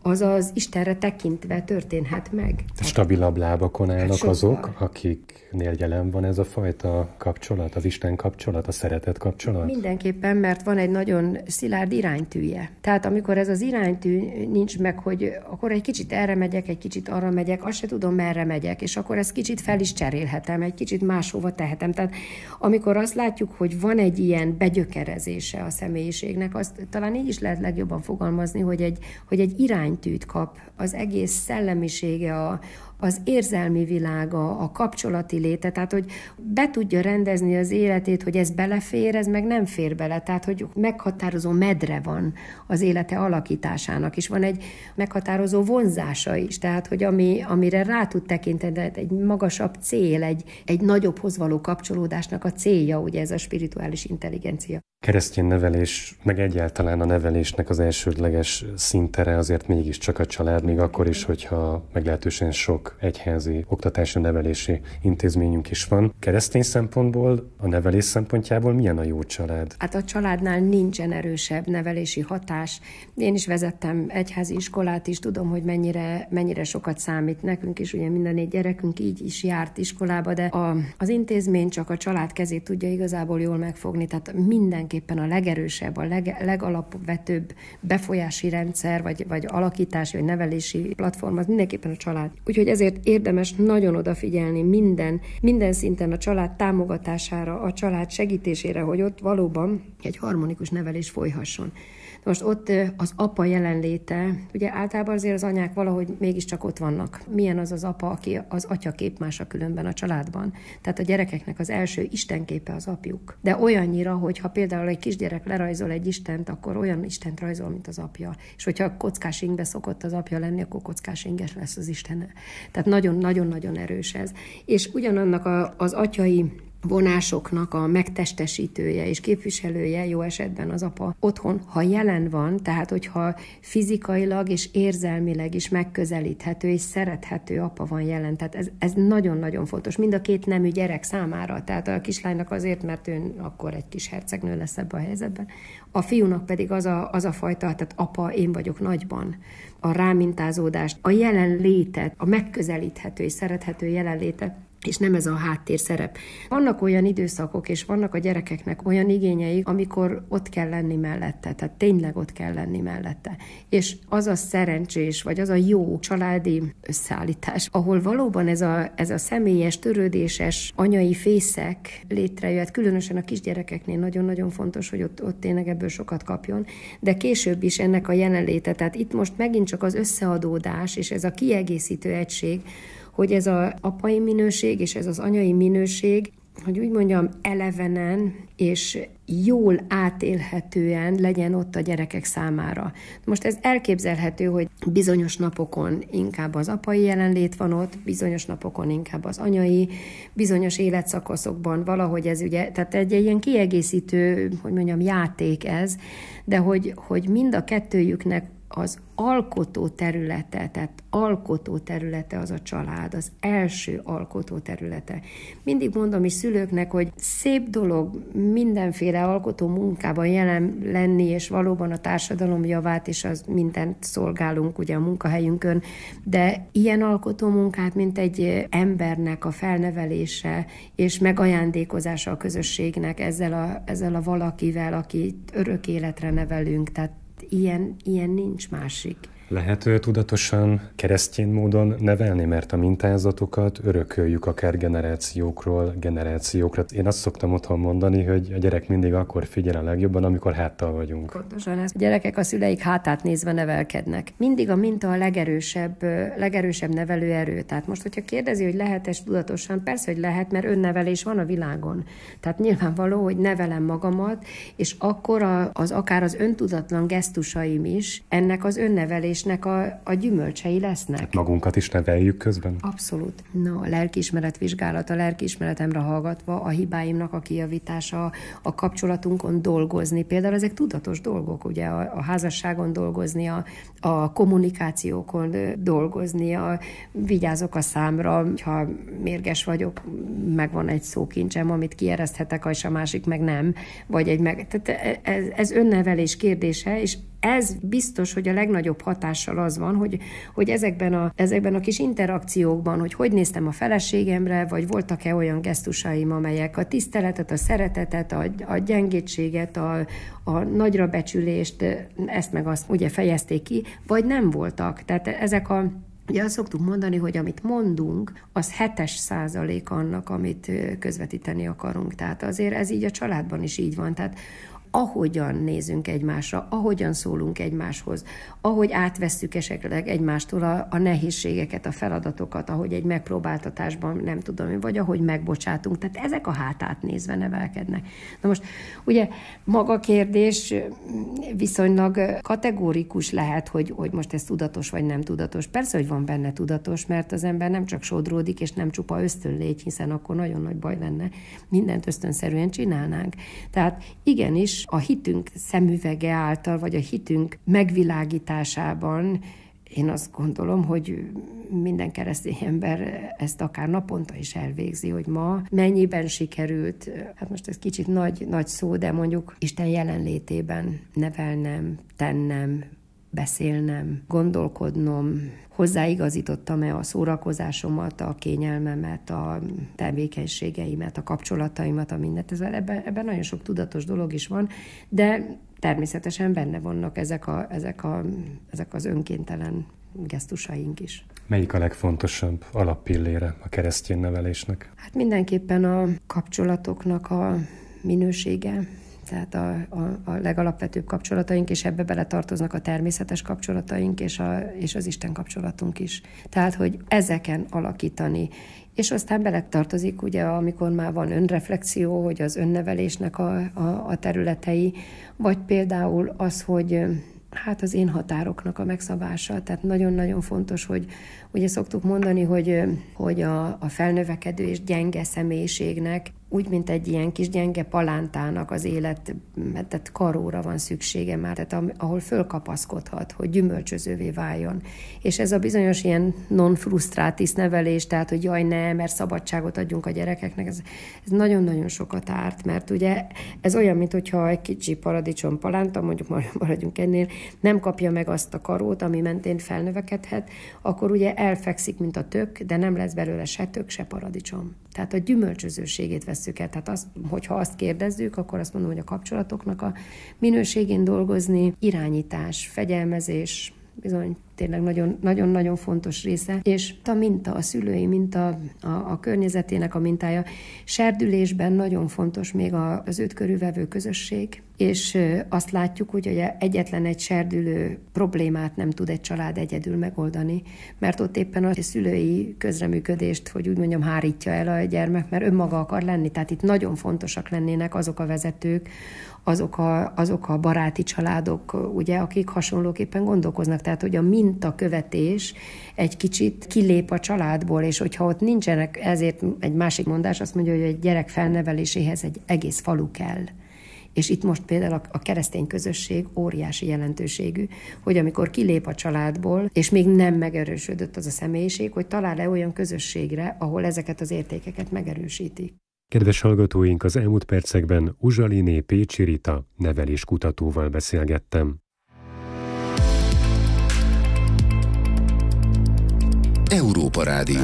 S6: az Istenre tekintve történhet meg.
S5: Stabilabb lábakon állnak azok, akiknél jelen van ez a fajta kapcsolat, az Isten kapcsolat, a szeretet kapcsolat?
S6: Mindenképpen, mert van egy nagyon szilárd iránytűje. Tehát amikor ez az iránytű nincs meg, hogy akkor egy kicsit erre megyek, egy kicsit arra megyek, azt se tudom, merre megyek, és akkor ezt kicsit fel is cserélhetem, egy kicsit máshova tehetem. Tehát amikor azt látjuk, hogy van egy ilyen begyökerezése a személyiségnek, azt talán így is lehet legjobban fogalmazni, hogy egy iránytűt kap az egész szellemisége, az érzelmi világa, a kapcsolati léte, tehát hogy be tudja rendezni az életét, hogy ez belefér, ez meg nem fér bele, tehát hogy meghatározó medre van az élete alakításának, és van egy meghatározó vonzása is, tehát hogy amire rá tud tekinteni, egy magasabb cél, egy nagyobbhoz való kapcsolódásnak a célja, ugye ez a spirituális intelligencia.
S5: Keresztény nevelés, meg egyáltalán a nevelésnek az elsődleges szintere azért mégiscsak a család, még akkor is, hogyha meglehetősen sok egyházi oktatási nevelési intézményünk is van. Keresztény szempontból, a nevelés szempontjából milyen a jó család?
S6: Hát a családnál nincsen erősebb nevelési hatás. Én is vezettem egyházi iskolát is, tudom, hogy mennyire sokat számít nekünk is, ugye minden 4 gyerekünk így is járt iskolába, de az intézmény csak a család kezét tudja igazából jól megfogni, tehát mindenképpen a legerősebb, a legalapvetőbb befolyási rendszer, vagy alakítási, vagy nevelési platform, az mindenképpen a család. Úgyhogy ezért érdemes nagyon odafigyelni minden szinten a család támogatására, a család segítésére, hogy ott valóban egy harmonikus nevelés folyhasson. Most ott az apa jelenléte, ugye általában azért az anyák valahogy mégiscsak ott vannak. Milyen az apa, aki az atyaképmása különben a családban. Tehát a gyerekeknek az első istenképe az apjuk. De olyannyira, hogyha például egy kisgyerek lerajzol egy istent, akkor olyan istent rajzol, mint az apja. És hogyha kockás ingbe szokott az apja lenni, akkor kockás inges lesz az istene. Tehát nagyon-nagyon erős ez. És ugyanannak az atyai vonásoknak a megtestesítője és képviselője jó esetben az apa otthon, ha jelen van, tehát hogyha fizikailag és érzelmileg is megközelíthető és szerethető apa van jelen. Tehát ez nagyon-nagyon fontos. Mind a két nemű gyerek számára. Tehát a kislánynak azért, mert ő akkor egy kis hercegnő lesz ebben a helyzetben. A fiúnak pedig az a fajta, tehát apa, én vagyok nagyban. A rámintázódást, a jelenlétet, a megközelíthető és szerethető jelenlétet, és nem ez a háttérszerep. Vannak olyan időszakok, és vannak a gyerekeknek olyan igényeik, amikor ott kell lenni mellette, tehát tényleg ott kell lenni mellette. És az a szerencsés, vagy az a jó családi összeállítás, ahol valóban ez a személyes, törődéses anyai fészek létrejött, különösen a kisgyerekeknél nagyon-nagyon fontos, hogy ott tényleg ebből sokat kapjon, de később is ennek a jelenléte, tehát itt most megint csak az összeadódás, és ez a kiegészítő egység, hogy ez az apai minőség és ez az anyai minőség, hogy úgy mondjam, elevenen és jól átélhetően legyen ott a gyerekek számára. Most ez elképzelhető, hogy bizonyos napokon inkább az apai jelenlét van ott, bizonyos napokon inkább az anyai, bizonyos életszakaszokban valahogy ez ugye, tehát egy ilyen kiegészítő, hogy mondjam, játék ez, de hogy mind a kettőjüknek az alkotó területe, tehát alkotó területe az a család, az első alkotó területe. Mindig mondom is szülőknek, hogy szép dolog mindenféle alkotó munkában jelen lenni, és valóban a társadalom javát, és az mindent szolgálunk ugye a munkahelyünkön, de ilyen alkotó munkát, mint egy embernek a felnevelése, és megajándékozása a közösségnek ezzel a valakivel, akit örök életre nevelünk, tehát ilyen nincs másik.
S5: Lehet tudatosan keresztény módon nevelni, mert a mintázatokat örököljük akár generációkról generációkra. Én azt szoktam otthon mondani, hogy a gyerek mindig akkor figyel a legjobban, amikor háttal vagyunk.
S6: Pontosan ez. A gyerekek a szüleik hátát nézve nevelkednek. Mindig a minta a legerősebb nevelőerő. Tehát most, hogyha kérdezi, hogy lehet-e tudatosan, persze, hogy lehet, mert önnevelés van a világon. Tehát nyilvánvaló, hogy nevelem magamat, és akkor akár az öntudatlan gesztusaim is ennek az önnevelésnek a gyümölcsei lesznek.
S5: Hát magunkat is neveljük közben?
S6: Abszolút. A lelkiismeretvizsgálat, a lelkiismeretemre hallgatva, a hibáimnak a kijavítása, a kapcsolatunkon dolgozni. Például ezek tudatos dolgok, ugye a házasságon dolgozni, a kommunikációkon dolgozni, vigyázok a számra, ha mérges vagyok, megvan egy szókincsem, amit kiereszthetek, és a másik meg nem, vagy tehát ez önnevelés kérdése, és ez biztos, hogy a legnagyobb hatással az van, hogy ezekben a kis interakciókban, hogy néztem a feleségemre, vagy voltak-e olyan gesztusaim, amelyek a tiszteletet, a szeretetet, a gyengétséget, a nagyra becsülést, ezt meg azt ugye fejezték ki, vagy nem voltak. Tehát ugye azt szoktuk mondani, hogy amit mondunk, az 7% annak, amit közvetíteni akarunk. Tehát azért ez így a családban is így van. Tehát ahogyan nézünk egymásra, ahogyan szólunk egymáshoz, ahogy átvesszük esetleg egymástól a nehézségeket, a feladatokat, ahogy egy megpróbáltatásban, nem tudom, vagy ahogy megbocsátunk. Tehát ezek a hátát nézve nevelkednek. Na most ugye maga kérdés viszonylag kategórikus lehet, hogy most ez tudatos vagy nem tudatos. Persze, hogy van benne tudatos, mert az ember nem csak sodródik, és nem csupa ösztönlégy, hiszen akkor nagyon nagy baj lenne. Mindent ösztönszerűen csinálnánk. Tehát igenis, a hitünk szemüvege által, vagy a hitünk megvilágításában én azt gondolom, hogy minden keresztény ember ezt akár naponta is elvégzi, hogy ma mennyiben sikerült, hát most ez kicsit nagy szó, de mondjuk Isten jelenlétében nevelnem, tennem, beszélnem, gondolkodnom, hozzáigazítottam-e a szórakozásomat, a kényelmemet, a tevékenységeimet, a kapcsolataimat, a mindent. Ebben nagyon sok tudatos dolog is van, de természetesen benne vannak ezek az önkéntelen gesztusaink is.
S5: Melyik a legfontosabb alappillére a keresztény nevelésnek?
S6: Hát mindenképpen a kapcsolatoknak a minősége, tehát a legalapvetőbb kapcsolataink, és ebbe beletartoznak a természetes kapcsolataink, és az Isten kapcsolatunk is. Tehát, hogy ezeken alakítani. És aztán beletartozik, ugye, amikor már van önreflexió, hogy az önnevelésnek a területei, vagy például az, hogy hát az én határoknak a megszabása, tehát nagyon-nagyon fontos, hogy ugye szoktuk mondani, hogy a felnövekedő és gyenge személyiségnek úgy, mint egy ilyen kis gyenge palántának az élet, tehát karóra van szüksége már, tehát ahol fölkapaszkodhat, hogy gyümölcsözővé váljon. És ez a bizonyos ilyen non frustratis nevelés, tehát hogy jaj ne, mert szabadságot adjunk a gyerekeknek, ez nagyon-nagyon sokat árt, mert ugye ez olyan, mintha egy kicsi paradicsom palánta, mondjuk maradjunk ennél, nem kapja meg azt a karót, ami mentén felnövekedhet, akkor ugye elfekszik, mint a tök, de nem lesz belőle se tök, se paradicsom. Tehát a gyümölcsözőségét vesszük el. Tehát hogyha azt kérdezzük, akkor azt mondom, hogy a kapcsolatoknak a minőségén dolgozni, irányítás, fegyelmezés, bizony tényleg nagyon-nagyon fontos része, és a minta, a szülői minta, a környezetének a mintája. Serdülésben nagyon fontos még az őt körülvevő közösség, és azt látjuk, hogy egyetlen egy serdülő problémát nem tud egy család egyedül megoldani, mert ott éppen a szülői közreműködést, hogy úgy mondjam, hárítja el a gyermek, mert önmaga akar lenni. Tehát itt nagyon fontosak lennének azok a vezetők, azok a baráti családok, ugye, akik hasonlóképpen gondolkoznak, tehát hogy a mintakövetés egy kicsit kilép a családból, és hogyha ott nincsenek, ezért egy másik mondás azt mondja, hogy egy gyerek felneveléséhez egy egész falu kell. És itt most például a keresztény közösség óriási jelentőségű, hogy amikor kilép a családból, és még nem megerősödött az a személyiség, hogy talál-e olyan közösségre, ahol ezeket az értékeket megerősítik.
S5: Kedves hallgatóink, az elmúlt percekben Uzsaliné Pécsi Rita neveléskutatóval beszélgettem.
S1: Európa Rádió.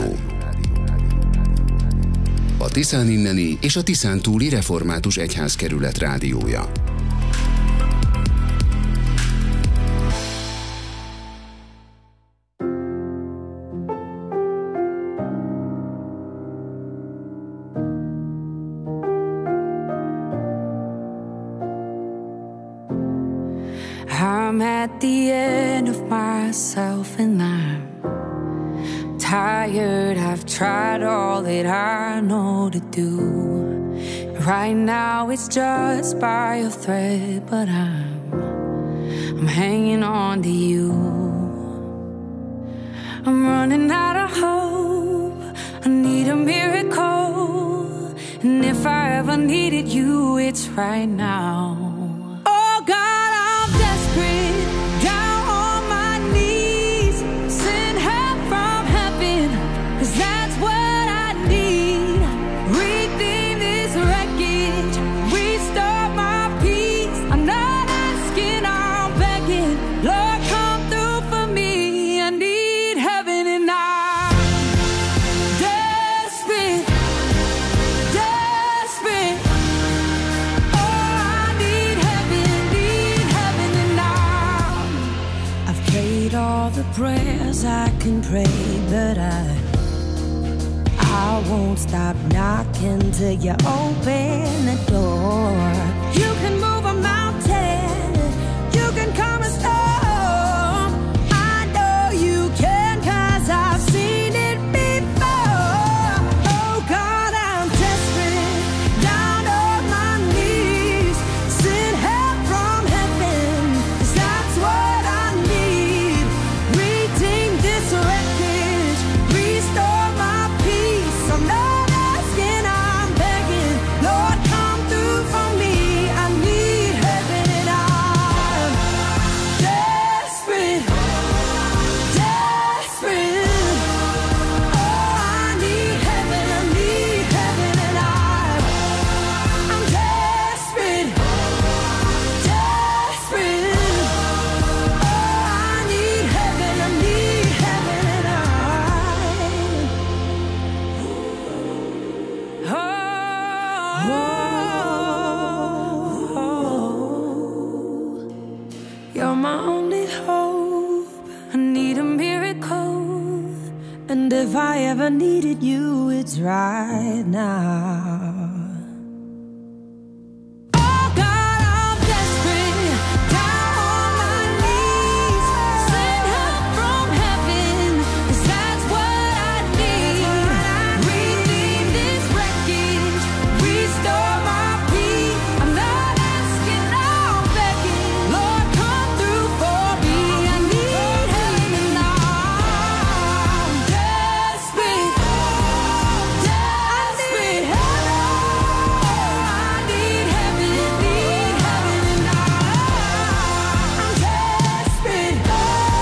S1: A Tiszán inneni és a Tiszán túli református egyházkerület rádiója.
S3: I'm at the end of myself and I'm tired. I've tried all that I know to do. Right now it's just by a thread, but I'm hanging on to you. I'm running out of hope. I need a miracle. And if I ever needed you, it's right now. Oh God, I'm desperate, down on my knees. Send help from heaven, 'cause that's what I need. Redeem this wreckage, restore my peace. I'm not asking, I'm begging. Lord, come through for me. I need heaven and I'm desperate, desperate. Oh, I need heaven and I've prayed all the prayers I can pray, but I won't stop knocking till you open the door. You can move a mountain, you can calm a storm. I know you can, 'cause I've seen it before. Oh God, I'm desperate, down on my knees. Send help from heaven, 'cause that's what I need. Redeem this wreckage, restore my peace. I'm not asking, I'm begging. Lord, come through for me. I need heaven and I'm desperate, desperate. Oh, I need heaven and I'm desperate, desperate. Oh, I need heaven and you're my only hope. I need a miracle. And if I ever needed you, it's right now. Oh God, I'm desperate, down on my knees. Send help from heaven, 'cause that's what I need. Redeem this wreckage, restore my peace. I'm not asking, I'm begging. Lord, come through for me. I need heaven and I'm desperate, desperate. I need heaven and I'm desperate, desperate.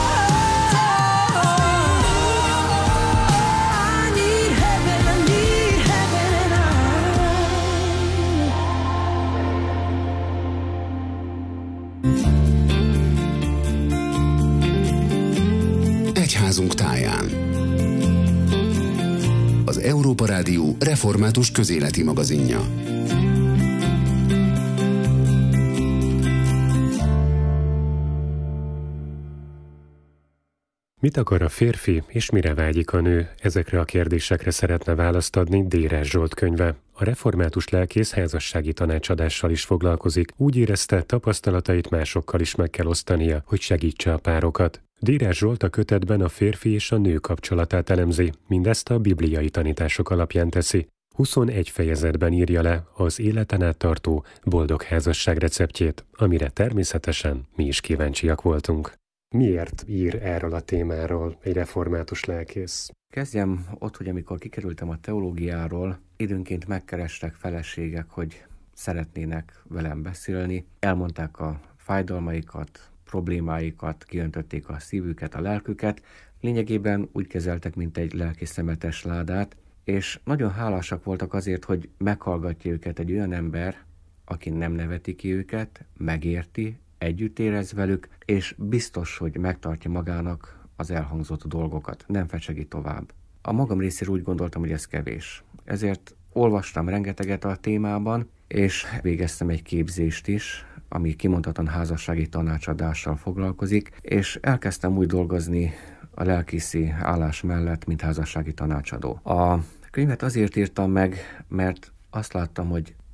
S3: I need heaven and
S1: Egyházunk táján. Az Európa Rádió református közéleti magazinja.
S5: Mit akar a férfi, és mire vágyik a nő? Ezekre a kérdésekre szeretne választ adni Dérás Zsolt könyve. A református lelkész házassági tanácsadással is foglalkozik. Úgy érezte, tapasztalatait másokkal is meg kell osztania, hogy segítse a párokat. Dérás Zsolt a kötetben a férfi és a nő kapcsolatát elemzi, mindezt a bibliai tanítások alapján teszi. 21 fejezetben írja le az életen át tartó boldog házasság receptjét, amire természetesen mi is kíváncsiak voltunk. Miért ír erről a témáról egy református lelkész?
S7: Kezdjem ott, hogy amikor kikerültem a teológiáról, időnként megkerestek feleségek, hogy szeretnének velem beszélni. Elmondták a fájdalmaikat, problémáikat, kiöntötték a szívüket, a lelküket. Lényegében úgy kezeltek, mint egy lelki szemetes ládát, és nagyon hálásak voltak azért, hogy meghallgatja őket egy olyan ember, aki nem neveti ki őket, megérti, együtt érez velük, és biztos, hogy megtartja magának az elhangzott dolgokat, nem fecsegi tovább. A magam részéről úgy gondoltam, hogy ez kevés. Ezért olvastam rengeteget a témában, és végeztem egy képzést is, ami kimondottan házassági tanácsadással foglalkozik, és elkezdtem úgy dolgozni a lelkészi állás mellett, mint házassági tanácsadó. A könyvet azért írtam meg, mert azt láttam, hogy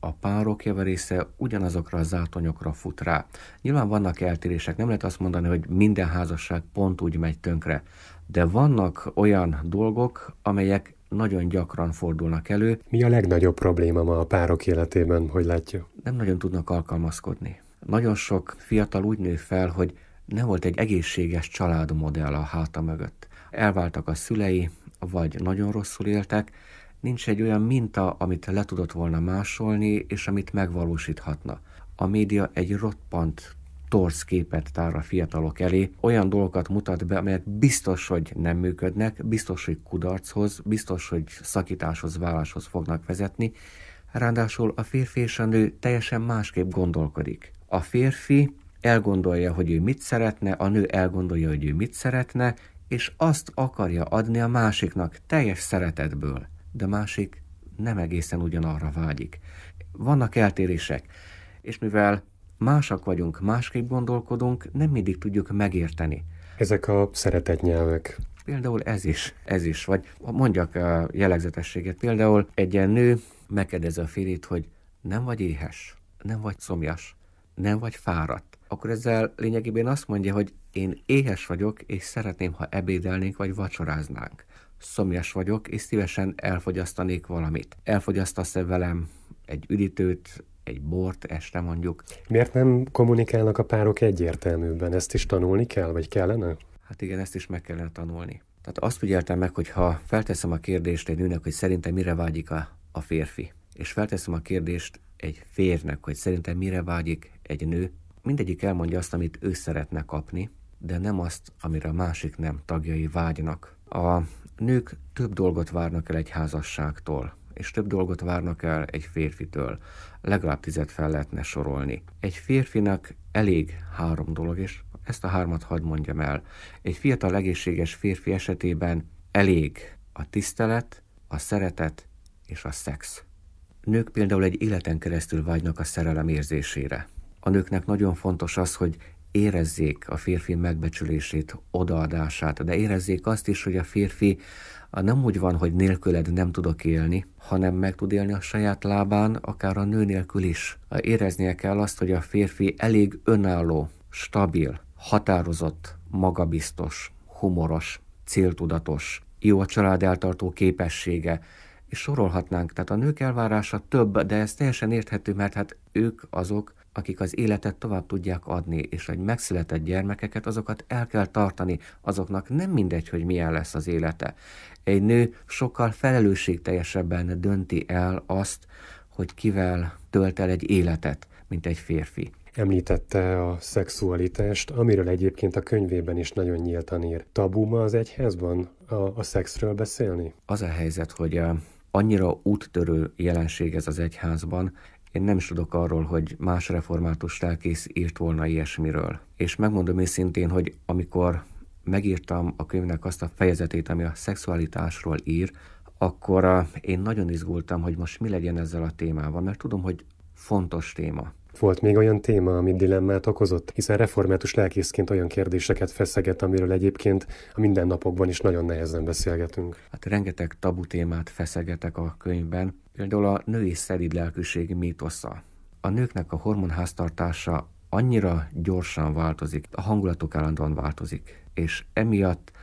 S7: a párok javarésze ugyanazokra a zátonyokra fut rá. Nyilván vannak eltérések, nem lehet azt mondani, hogy minden házasság pont úgy megy tönkre, de vannak olyan dolgok, amelyek nagyon gyakran fordulnak elő.
S5: Mi a legnagyobb probléma ma a párok életében, hogy látja?
S7: Nem nagyon tudnak alkalmazkodni. Nagyon sok fiatal úgy nő fel, hogy nem volt egy egészséges családmodell a háta mögött. Elváltak a szülei, vagy nagyon rosszul éltek, nincs egy olyan minta, amit le tudott volna másolni, és amit megvalósíthatna. A média egy roppant torz képet tár a fiatalok elé, olyan dolgokat mutat be, amelyek biztos, hogy nem működnek, biztos, hogy kudarchoz, biztos, hogy szakításhoz, váláshoz fognak vezetni. Ráadásul a férfi és a nő teljesen másképp gondolkodik. A férfi elgondolja, hogy ő mit szeretne, a nő elgondolja, hogy ő mit szeretne, és azt akarja adni a másiknak teljes szeretetből, de másik nem egészen ugyanarra vágyik. Vannak eltérések, és mivel másak vagyunk, másképp gondolkodunk, nem mindig tudjuk megérteni.
S5: Ezek a szeretetnyelvek.
S7: Például ez is, vagy mondjak a jellegzetességet. Például egy ilyen nő megkérdezi a férjét, hogy nem vagy éhes, nem vagy szomjas, nem vagy fáradt. Akkor ezzel lényegében azt mondja, hogy én éhes vagyok, és szeretném, ha ebédelnénk, vagy vacsoráznánk. Szomjas vagyok, és szívesen elfogyasztanék valamit. Elfogyasztasz-e velem egy üdítőt, egy bort este mondjuk?
S5: Miért nem kommunikálnak a párok egyértelműbben? Ezt is tanulni kell, vagy kellene?
S7: Hát igen, ezt is meg kellene tanulni. Tehát azt figyeltem meg, hogy ha felteszem a kérdést egy nőnek, hogy szerintem mire vágyik a férfi, és felteszem a kérdést egy férjnek, hogy szerintem mire vágyik egy nő, mindegyik elmondja azt, amit ő szeretne kapni, de nem azt, amire a másik nem tagjai vágynak. A nők több dolgot várnak el egy házasságtól, és több dolgot várnak el egy férfitől. Legalább 10 fel lehetne sorolni. Egy férfinak elég 3 dolog, és ezt a 3-at hadd mondjam el. Egy fiatal, egészséges férfi esetében elég a tisztelet, a szeretet és a szex. Nők például egy életen keresztül vágynak a szerelem érzésére. A nőknek nagyon fontos az, hogy érezzék a férfi megbecsülését, odaadását, de érezzék azt is, hogy a férfi nem úgy van, hogy nélküled nem tudok élni, hanem meg tud élni a saját lábán, akár a nő nélkül is. Éreznie kell azt, hogy a férfi elég önálló, stabil, határozott, magabiztos, humoros, céltudatos, jó a család eltartó képessége, és sorolhatnánk. Tehát a nők elvárása több, de ez teljesen érthető, mert hát ők azok, akik az életet tovább tudják adni, és hogy megszületett gyermekeket, azokat el kell tartani, azoknak nem mindegy, hogy milyen lesz az élete. Egy nő sokkal felelősségteljesebben dönti el azt, hogy kivel tölt el egy életet, mint egy férfi.
S5: Említette a szexualitást, amiről egyébként a könyvében is nagyon nyíltan ír. Tabu ma az egyházban a szexről beszélni?
S7: Az a helyzet, hogy annyira úttörő jelenség ez az egyházban, én nem is tudok arról, hogy más református lelkész írt volna ilyesmiről. És megmondom őszintén, hogy amikor megírtam a könyvnek azt a fejezetét, ami a szexualitásról ír, akkor én nagyon izgultam, hogy most mi legyen ezzel a témával, mert tudom, hogy fontos téma.
S5: Volt még olyan téma, ami dilemmát okozott, hiszen református lelkészként olyan kérdéseket feszeget, amiről egyébként a mindennapokban is nagyon nehezen beszélgetünk.
S7: Hát rengeteg tabu témát feszegetek a könyvben, például a női szelíd lelkűség mítosza. A nőknek a hormonháztartása annyira gyorsan változik, a hangulatok állandóan változik, és emiatt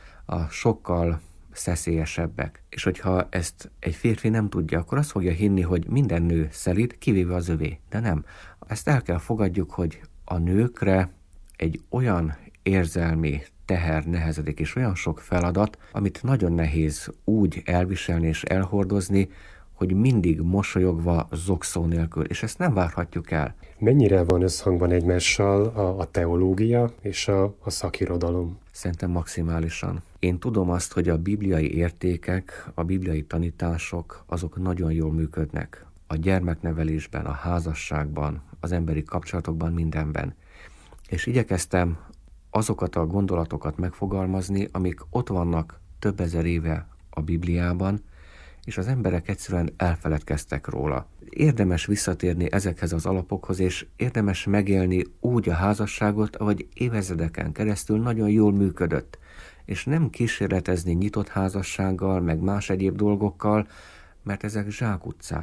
S7: sokkal szeszélyesebbek. És hogyha ezt egy férfi nem tudja, akkor azt fogja hinni, hogy minden nő szelíd, kivéve az övé. De nem. Ezt el kell fogadjuk, hogy a nőkre egy olyan érzelmi teher nehezedik, és olyan sok feladat, amit nagyon nehéz úgy elviselni és elhordozni, hogy mindig mosolyogva, zokszó nélkül, és ezt nem várhatjuk el.
S5: Mennyire van összhangban egymással a teológia és a szakirodalom?
S7: Szerintem maximálisan. Én tudom azt, hogy a bibliai értékek, a bibliai tanítások, azok nagyon jól működnek. A gyermeknevelésben, a házasságban, az emberi kapcsolatokban, mindenben. És igyekeztem azokat a gondolatokat megfogalmazni, amik ott vannak több ezer éve a Bibliában, és az emberek egyszerűen elfeledkeztek róla. Érdemes visszatérni ezekhez az alapokhoz, és érdemes megélni úgy a házasságot, ahogy évezredeken keresztül nagyon jól működött. És nem kísérletezni nyitott házassággal, meg más egyéb dolgokkal, mert ezek zsákutcák.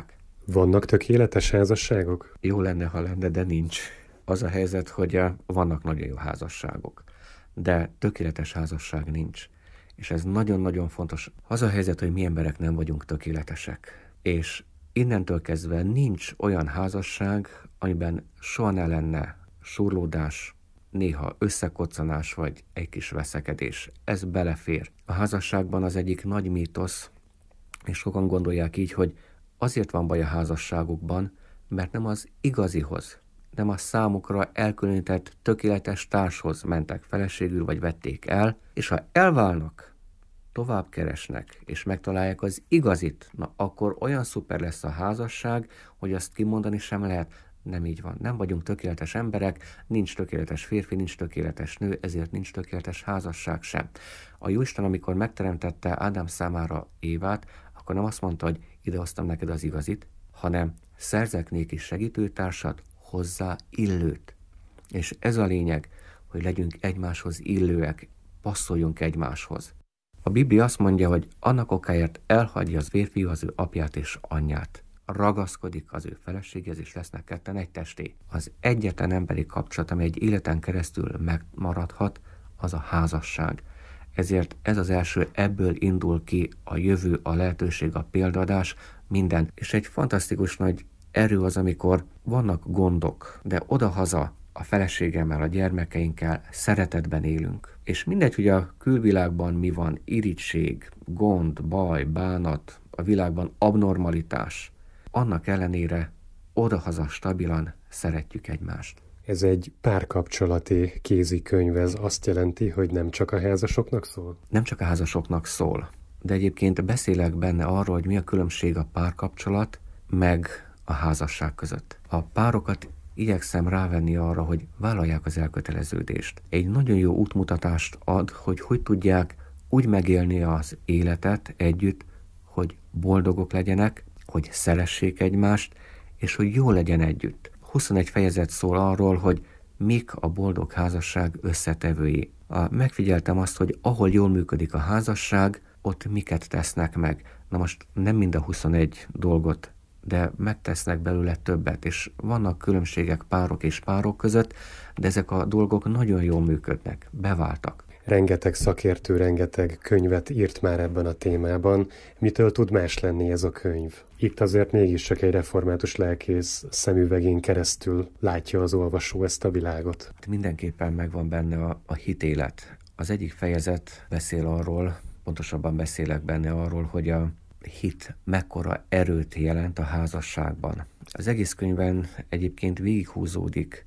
S5: Vannak tökéletes házasságok?
S7: Jó lenne, ha lenne, de nincs. Az a helyzet, hogy vannak nagyon jó házasságok, de tökéletes házasság nincs. És ez nagyon-nagyon fontos. Az a helyzet, hogy mi emberek nem vagyunk tökéletesek. És innentől kezdve nincs olyan házasság, amiben soha ne lenne surlódás, néha összekoccanás vagy egy kis veszekedés. Ez belefér. A házasságban az egyik nagy mítosz, és sokan gondolják így, hogy azért van baj a házasságukban, mert nem az igazihoz, nem a számukra elkülönített tökéletes társhoz mentek feleségül vagy vették el, és ha elválnak, tovább keresnek, és megtalálják az igazit, na akkor olyan szuper lesz a házasság, hogy azt kimondani sem lehet. Nem így van. Nem vagyunk tökéletes emberek, nincs tökéletes férfi, nincs tökéletes nő, ezért nincs tökéletes házasság sem. A Jóisten, amikor megteremtette Ádám számára Évát, akkor nem azt mondta, hogy idehoztam neked az igazit, hanem szerzek néki segítőtársat, hozzá illőt. És ez a lényeg, hogy legyünk egymáshoz illőek, passzoljunk egymáshoz. A Biblia azt mondja, hogy annak okáért elhagyja az férfiú az ő apját és anyját. Ragaszkodik az ő feleséghez, és lesznek ketten egy testé. Az egyetlen emberi kapcsolat, ami egy életen keresztül megmaradhat, az a házasság. Ezért ez az első, ebből indul ki a jövő, a lehetőség, a példadás, minden. És egy fantasztikus nagy erő az, amikor vannak gondok, de odahaza a feleségemmel, a gyermekeinkkel szeretetben élünk. És mindegy, hogy a külvilágban mi van, irigység, gond, baj, bánat, a világban abnormalitás, annak ellenére odahaza stabilan szeretjük egymást.
S5: Ez egy párkapcsolati kézikönyv, ez azt jelenti, hogy nem csak a házasoknak szól?
S7: Nem csak a házasoknak szól, de egyébként beszélek benne arról, hogy mi a különbség a párkapcsolat meg a házasság között. A párokat igyekszem rávenni arra, hogy vállalják az elköteleződést. Egy nagyon jó útmutatást ad, hogy tudják úgy megélni az életet együtt, hogy boldogok legyenek, hogy szeressék egymást, és hogy jó legyen együtt. 21 fejezet szól arról, hogy mik a boldog házasság összetevői. Megfigyeltem azt, hogy ahol jól működik a házasság, ott miket tesznek meg. Na most nem mind a 21 dolgot, de megtesznek belőle többet, és vannak különbségek párok és párok között, de ezek a dolgok nagyon jól működnek, beváltak.
S5: Rengeteg szakértő, rengeteg könyvet írt már ebben a témában. Mitől tud más lenni ez a könyv? Itt azért mégiscsak egy református lelkész szemüvegén keresztül látja az olvasó ezt a világot.
S7: Mindenképpen megvan benne a hitélet. Az egyik fejezet beszél arról, pontosabban beszélek benne arról, hogy a hit mekkora erőt jelent a házasságban. Az egész könyvben egyébként végighúzódik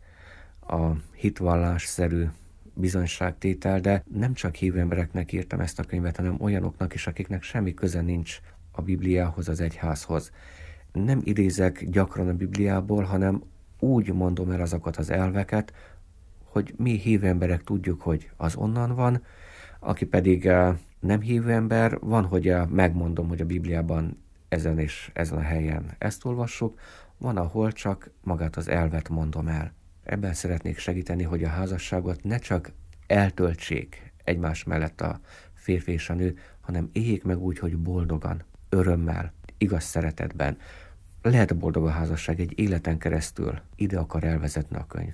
S7: a hitvallásszerű bizonyságtétel, de nem csak hívő embereknek írtam ezt a könyvet, hanem olyanoknak is, akiknek semmi köze nincs a Bibliához, az egyházhoz. Nem idézek gyakran a Bibliából, hanem úgy mondom el azokat az elveket, hogy mi hívő emberek tudjuk, hogy az onnan van, aki pedig nem hívő ember, van, hogy megmondom, hogy a Bibliában ezen és ezen a helyen ezt olvassuk, van, ahol csak magát az elvet mondom el. Ebben szeretnék segíteni, hogy a házasságot ne csak eltöltsék egymás mellett a férfi és a nő, hanem éljék meg úgy, hogy boldogan, örömmel, igaz szeretetben. Lehet boldog a házasság egy életen keresztül, ide akar elvezetni a könyv.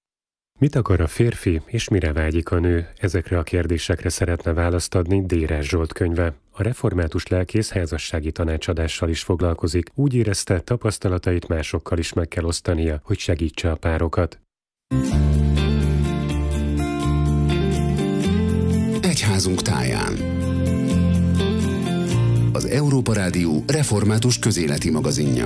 S5: Mit akar a férfi, és mire vágyik a nő? Ezekre a kérdésekre szeretne választ adni Dérás Zsolt könyve. A református lelkész házassági tanácsadással is foglalkozik. Úgy érezte, tapasztalatait másokkal is meg kell osztania, hogy segítse a párokat.
S1: Egyházunk táján. Az Európa Rádió református közéleti magazinja.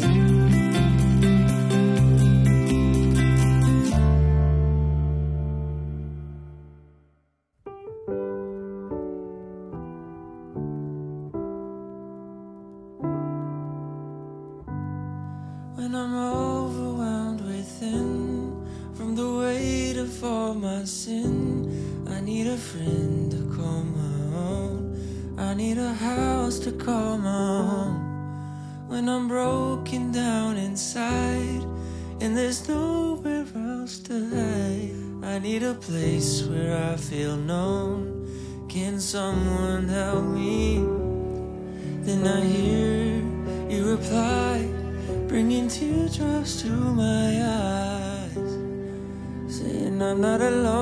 S8: When I'm overwhelmed within from the weight of all my sin, I need a friend to call my own. I need a house to call my home. When I'm broken down inside and there's nowhere else to hide, I need a place where I feel known. Can someone help me? Then I hear you reply, bringing teardrops to my eyes, saying I'm not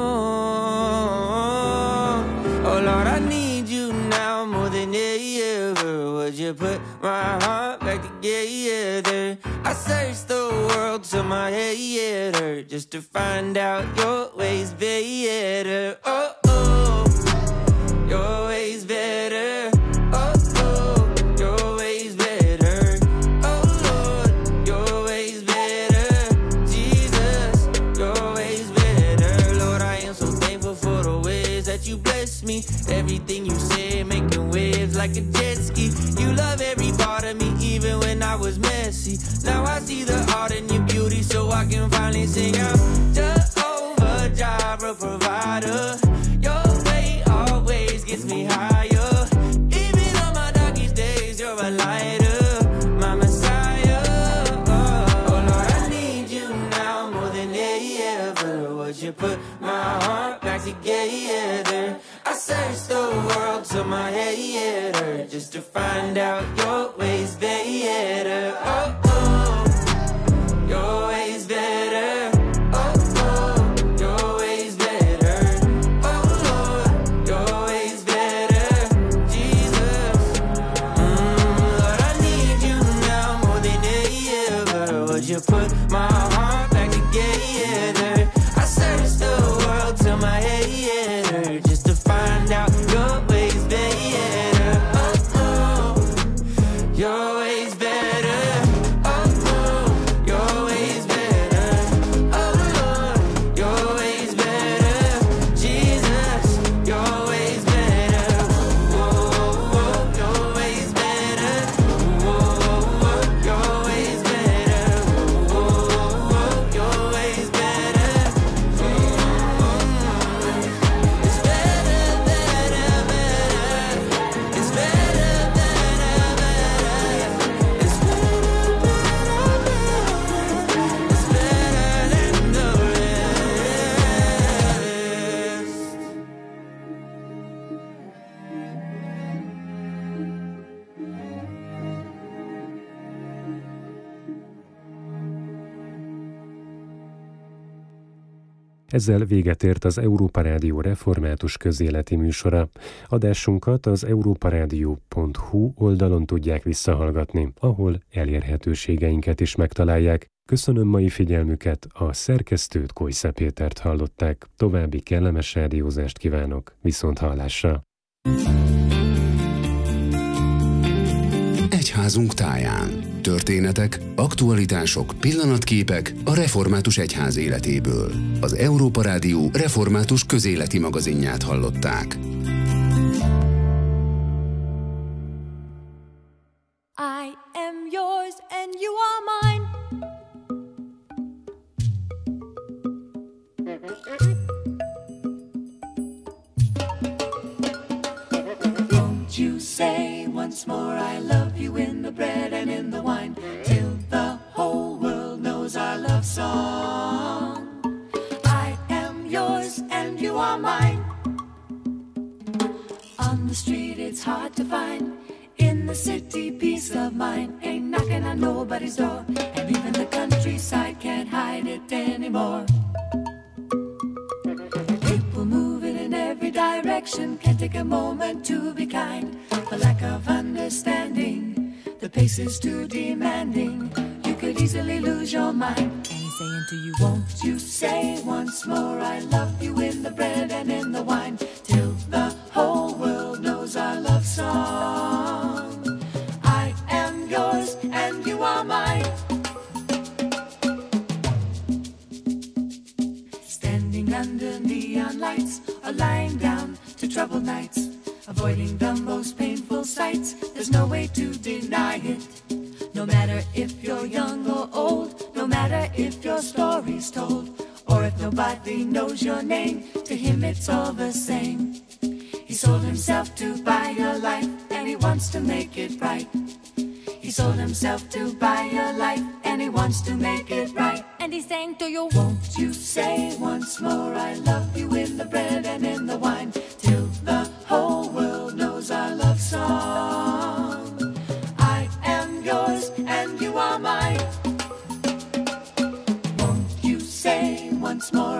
S8: alone. Oh Lord, I need you now more than ever. Would you put my heart back together? I searched the world till my head hurt just to find out your ways better. Oh, oh, your ways better. Oh, oh, your ways better. Oh, Lord, your ways better. Jesus, your ways better. Lord, I am so thankful for the ways that you bless me. Everything you say, making waves like a jet ski. You love every part of me, even when I was messy. Now I see the art in your beauty, so I can finally sing out. Jehovah Jireh, provider. Your way always gets me higher. Even on my darkest days, you're a lighter, my Messiah. Oh Lord, I need you now more than ever. Would you put my heart back together? I searched the world till my head hurt just to find out your ways better. Oh, oh, your ways better. Oh, oh, your ways better. Oh, Lord, your ways better. Jesus, Lord, I need you now more than ever. Would you put my heart back together? I searched the world till my head hurt just to find out your ways better. Oh, oh, your ways better. Oh, oh, your ways better. Oh, Lord, your ways better. Jesus, your ways better. Whoa, whoa, your ways better. Whoa, whoa, your ways better. Whoa, whoa, your ways better. It's better, better, better. It's better, better, better. It's better, better, better. It's better than the rest.
S5: Ezzel véget ért az Európa Rádió református közéleti műsora. Adásunkat az europaradio.hu oldalon tudják visszahallgatni, ahol elérhetőségeinket is megtalálják. Köszönöm mai figyelmüket, a szerkesztőt, Kojsza Pétert hallották. További kellemes rádiózást kívánok, viszonthallásra!
S1: Egyházunk táján. Történetek, aktualitások, pillanatképek a református egyház életéből. Az Európa Rádió református közéleti magazinját hallották.
S3: I am yours and you are mine. Won't you say once more I love you in the bread and in the wine, till the whole world knows our love song. I am yours and you are mine. On the street it's hard to find, in the city peace of mind ain't knocking on nobody's door, and even the countryside can't hide it anymore. People moving in every direction, can't take a moment to be kind. For lack of understanding, the pace is too demanding. You could easily lose your mind. And he's saying to you, won't you say once more I love you in the bread and in the wine, till the whole world knows our love song. I am yours and you are mine. Standing under neon lights or lying down to troubled nights, avoiding the most painful sights, there's no way to deny it. No matter if you're young or old, no matter if your story's told, or if nobody knows your name, to him it's all the same. He sold himself to buy your life, and he wants to make it right. He sold himself to buy your life, and he wants to make it right. And he's saying to you, won't you say once more I love you in the bread and in the wine, till the whole world knows our love song. I am yours and you are mine.
S4: once more.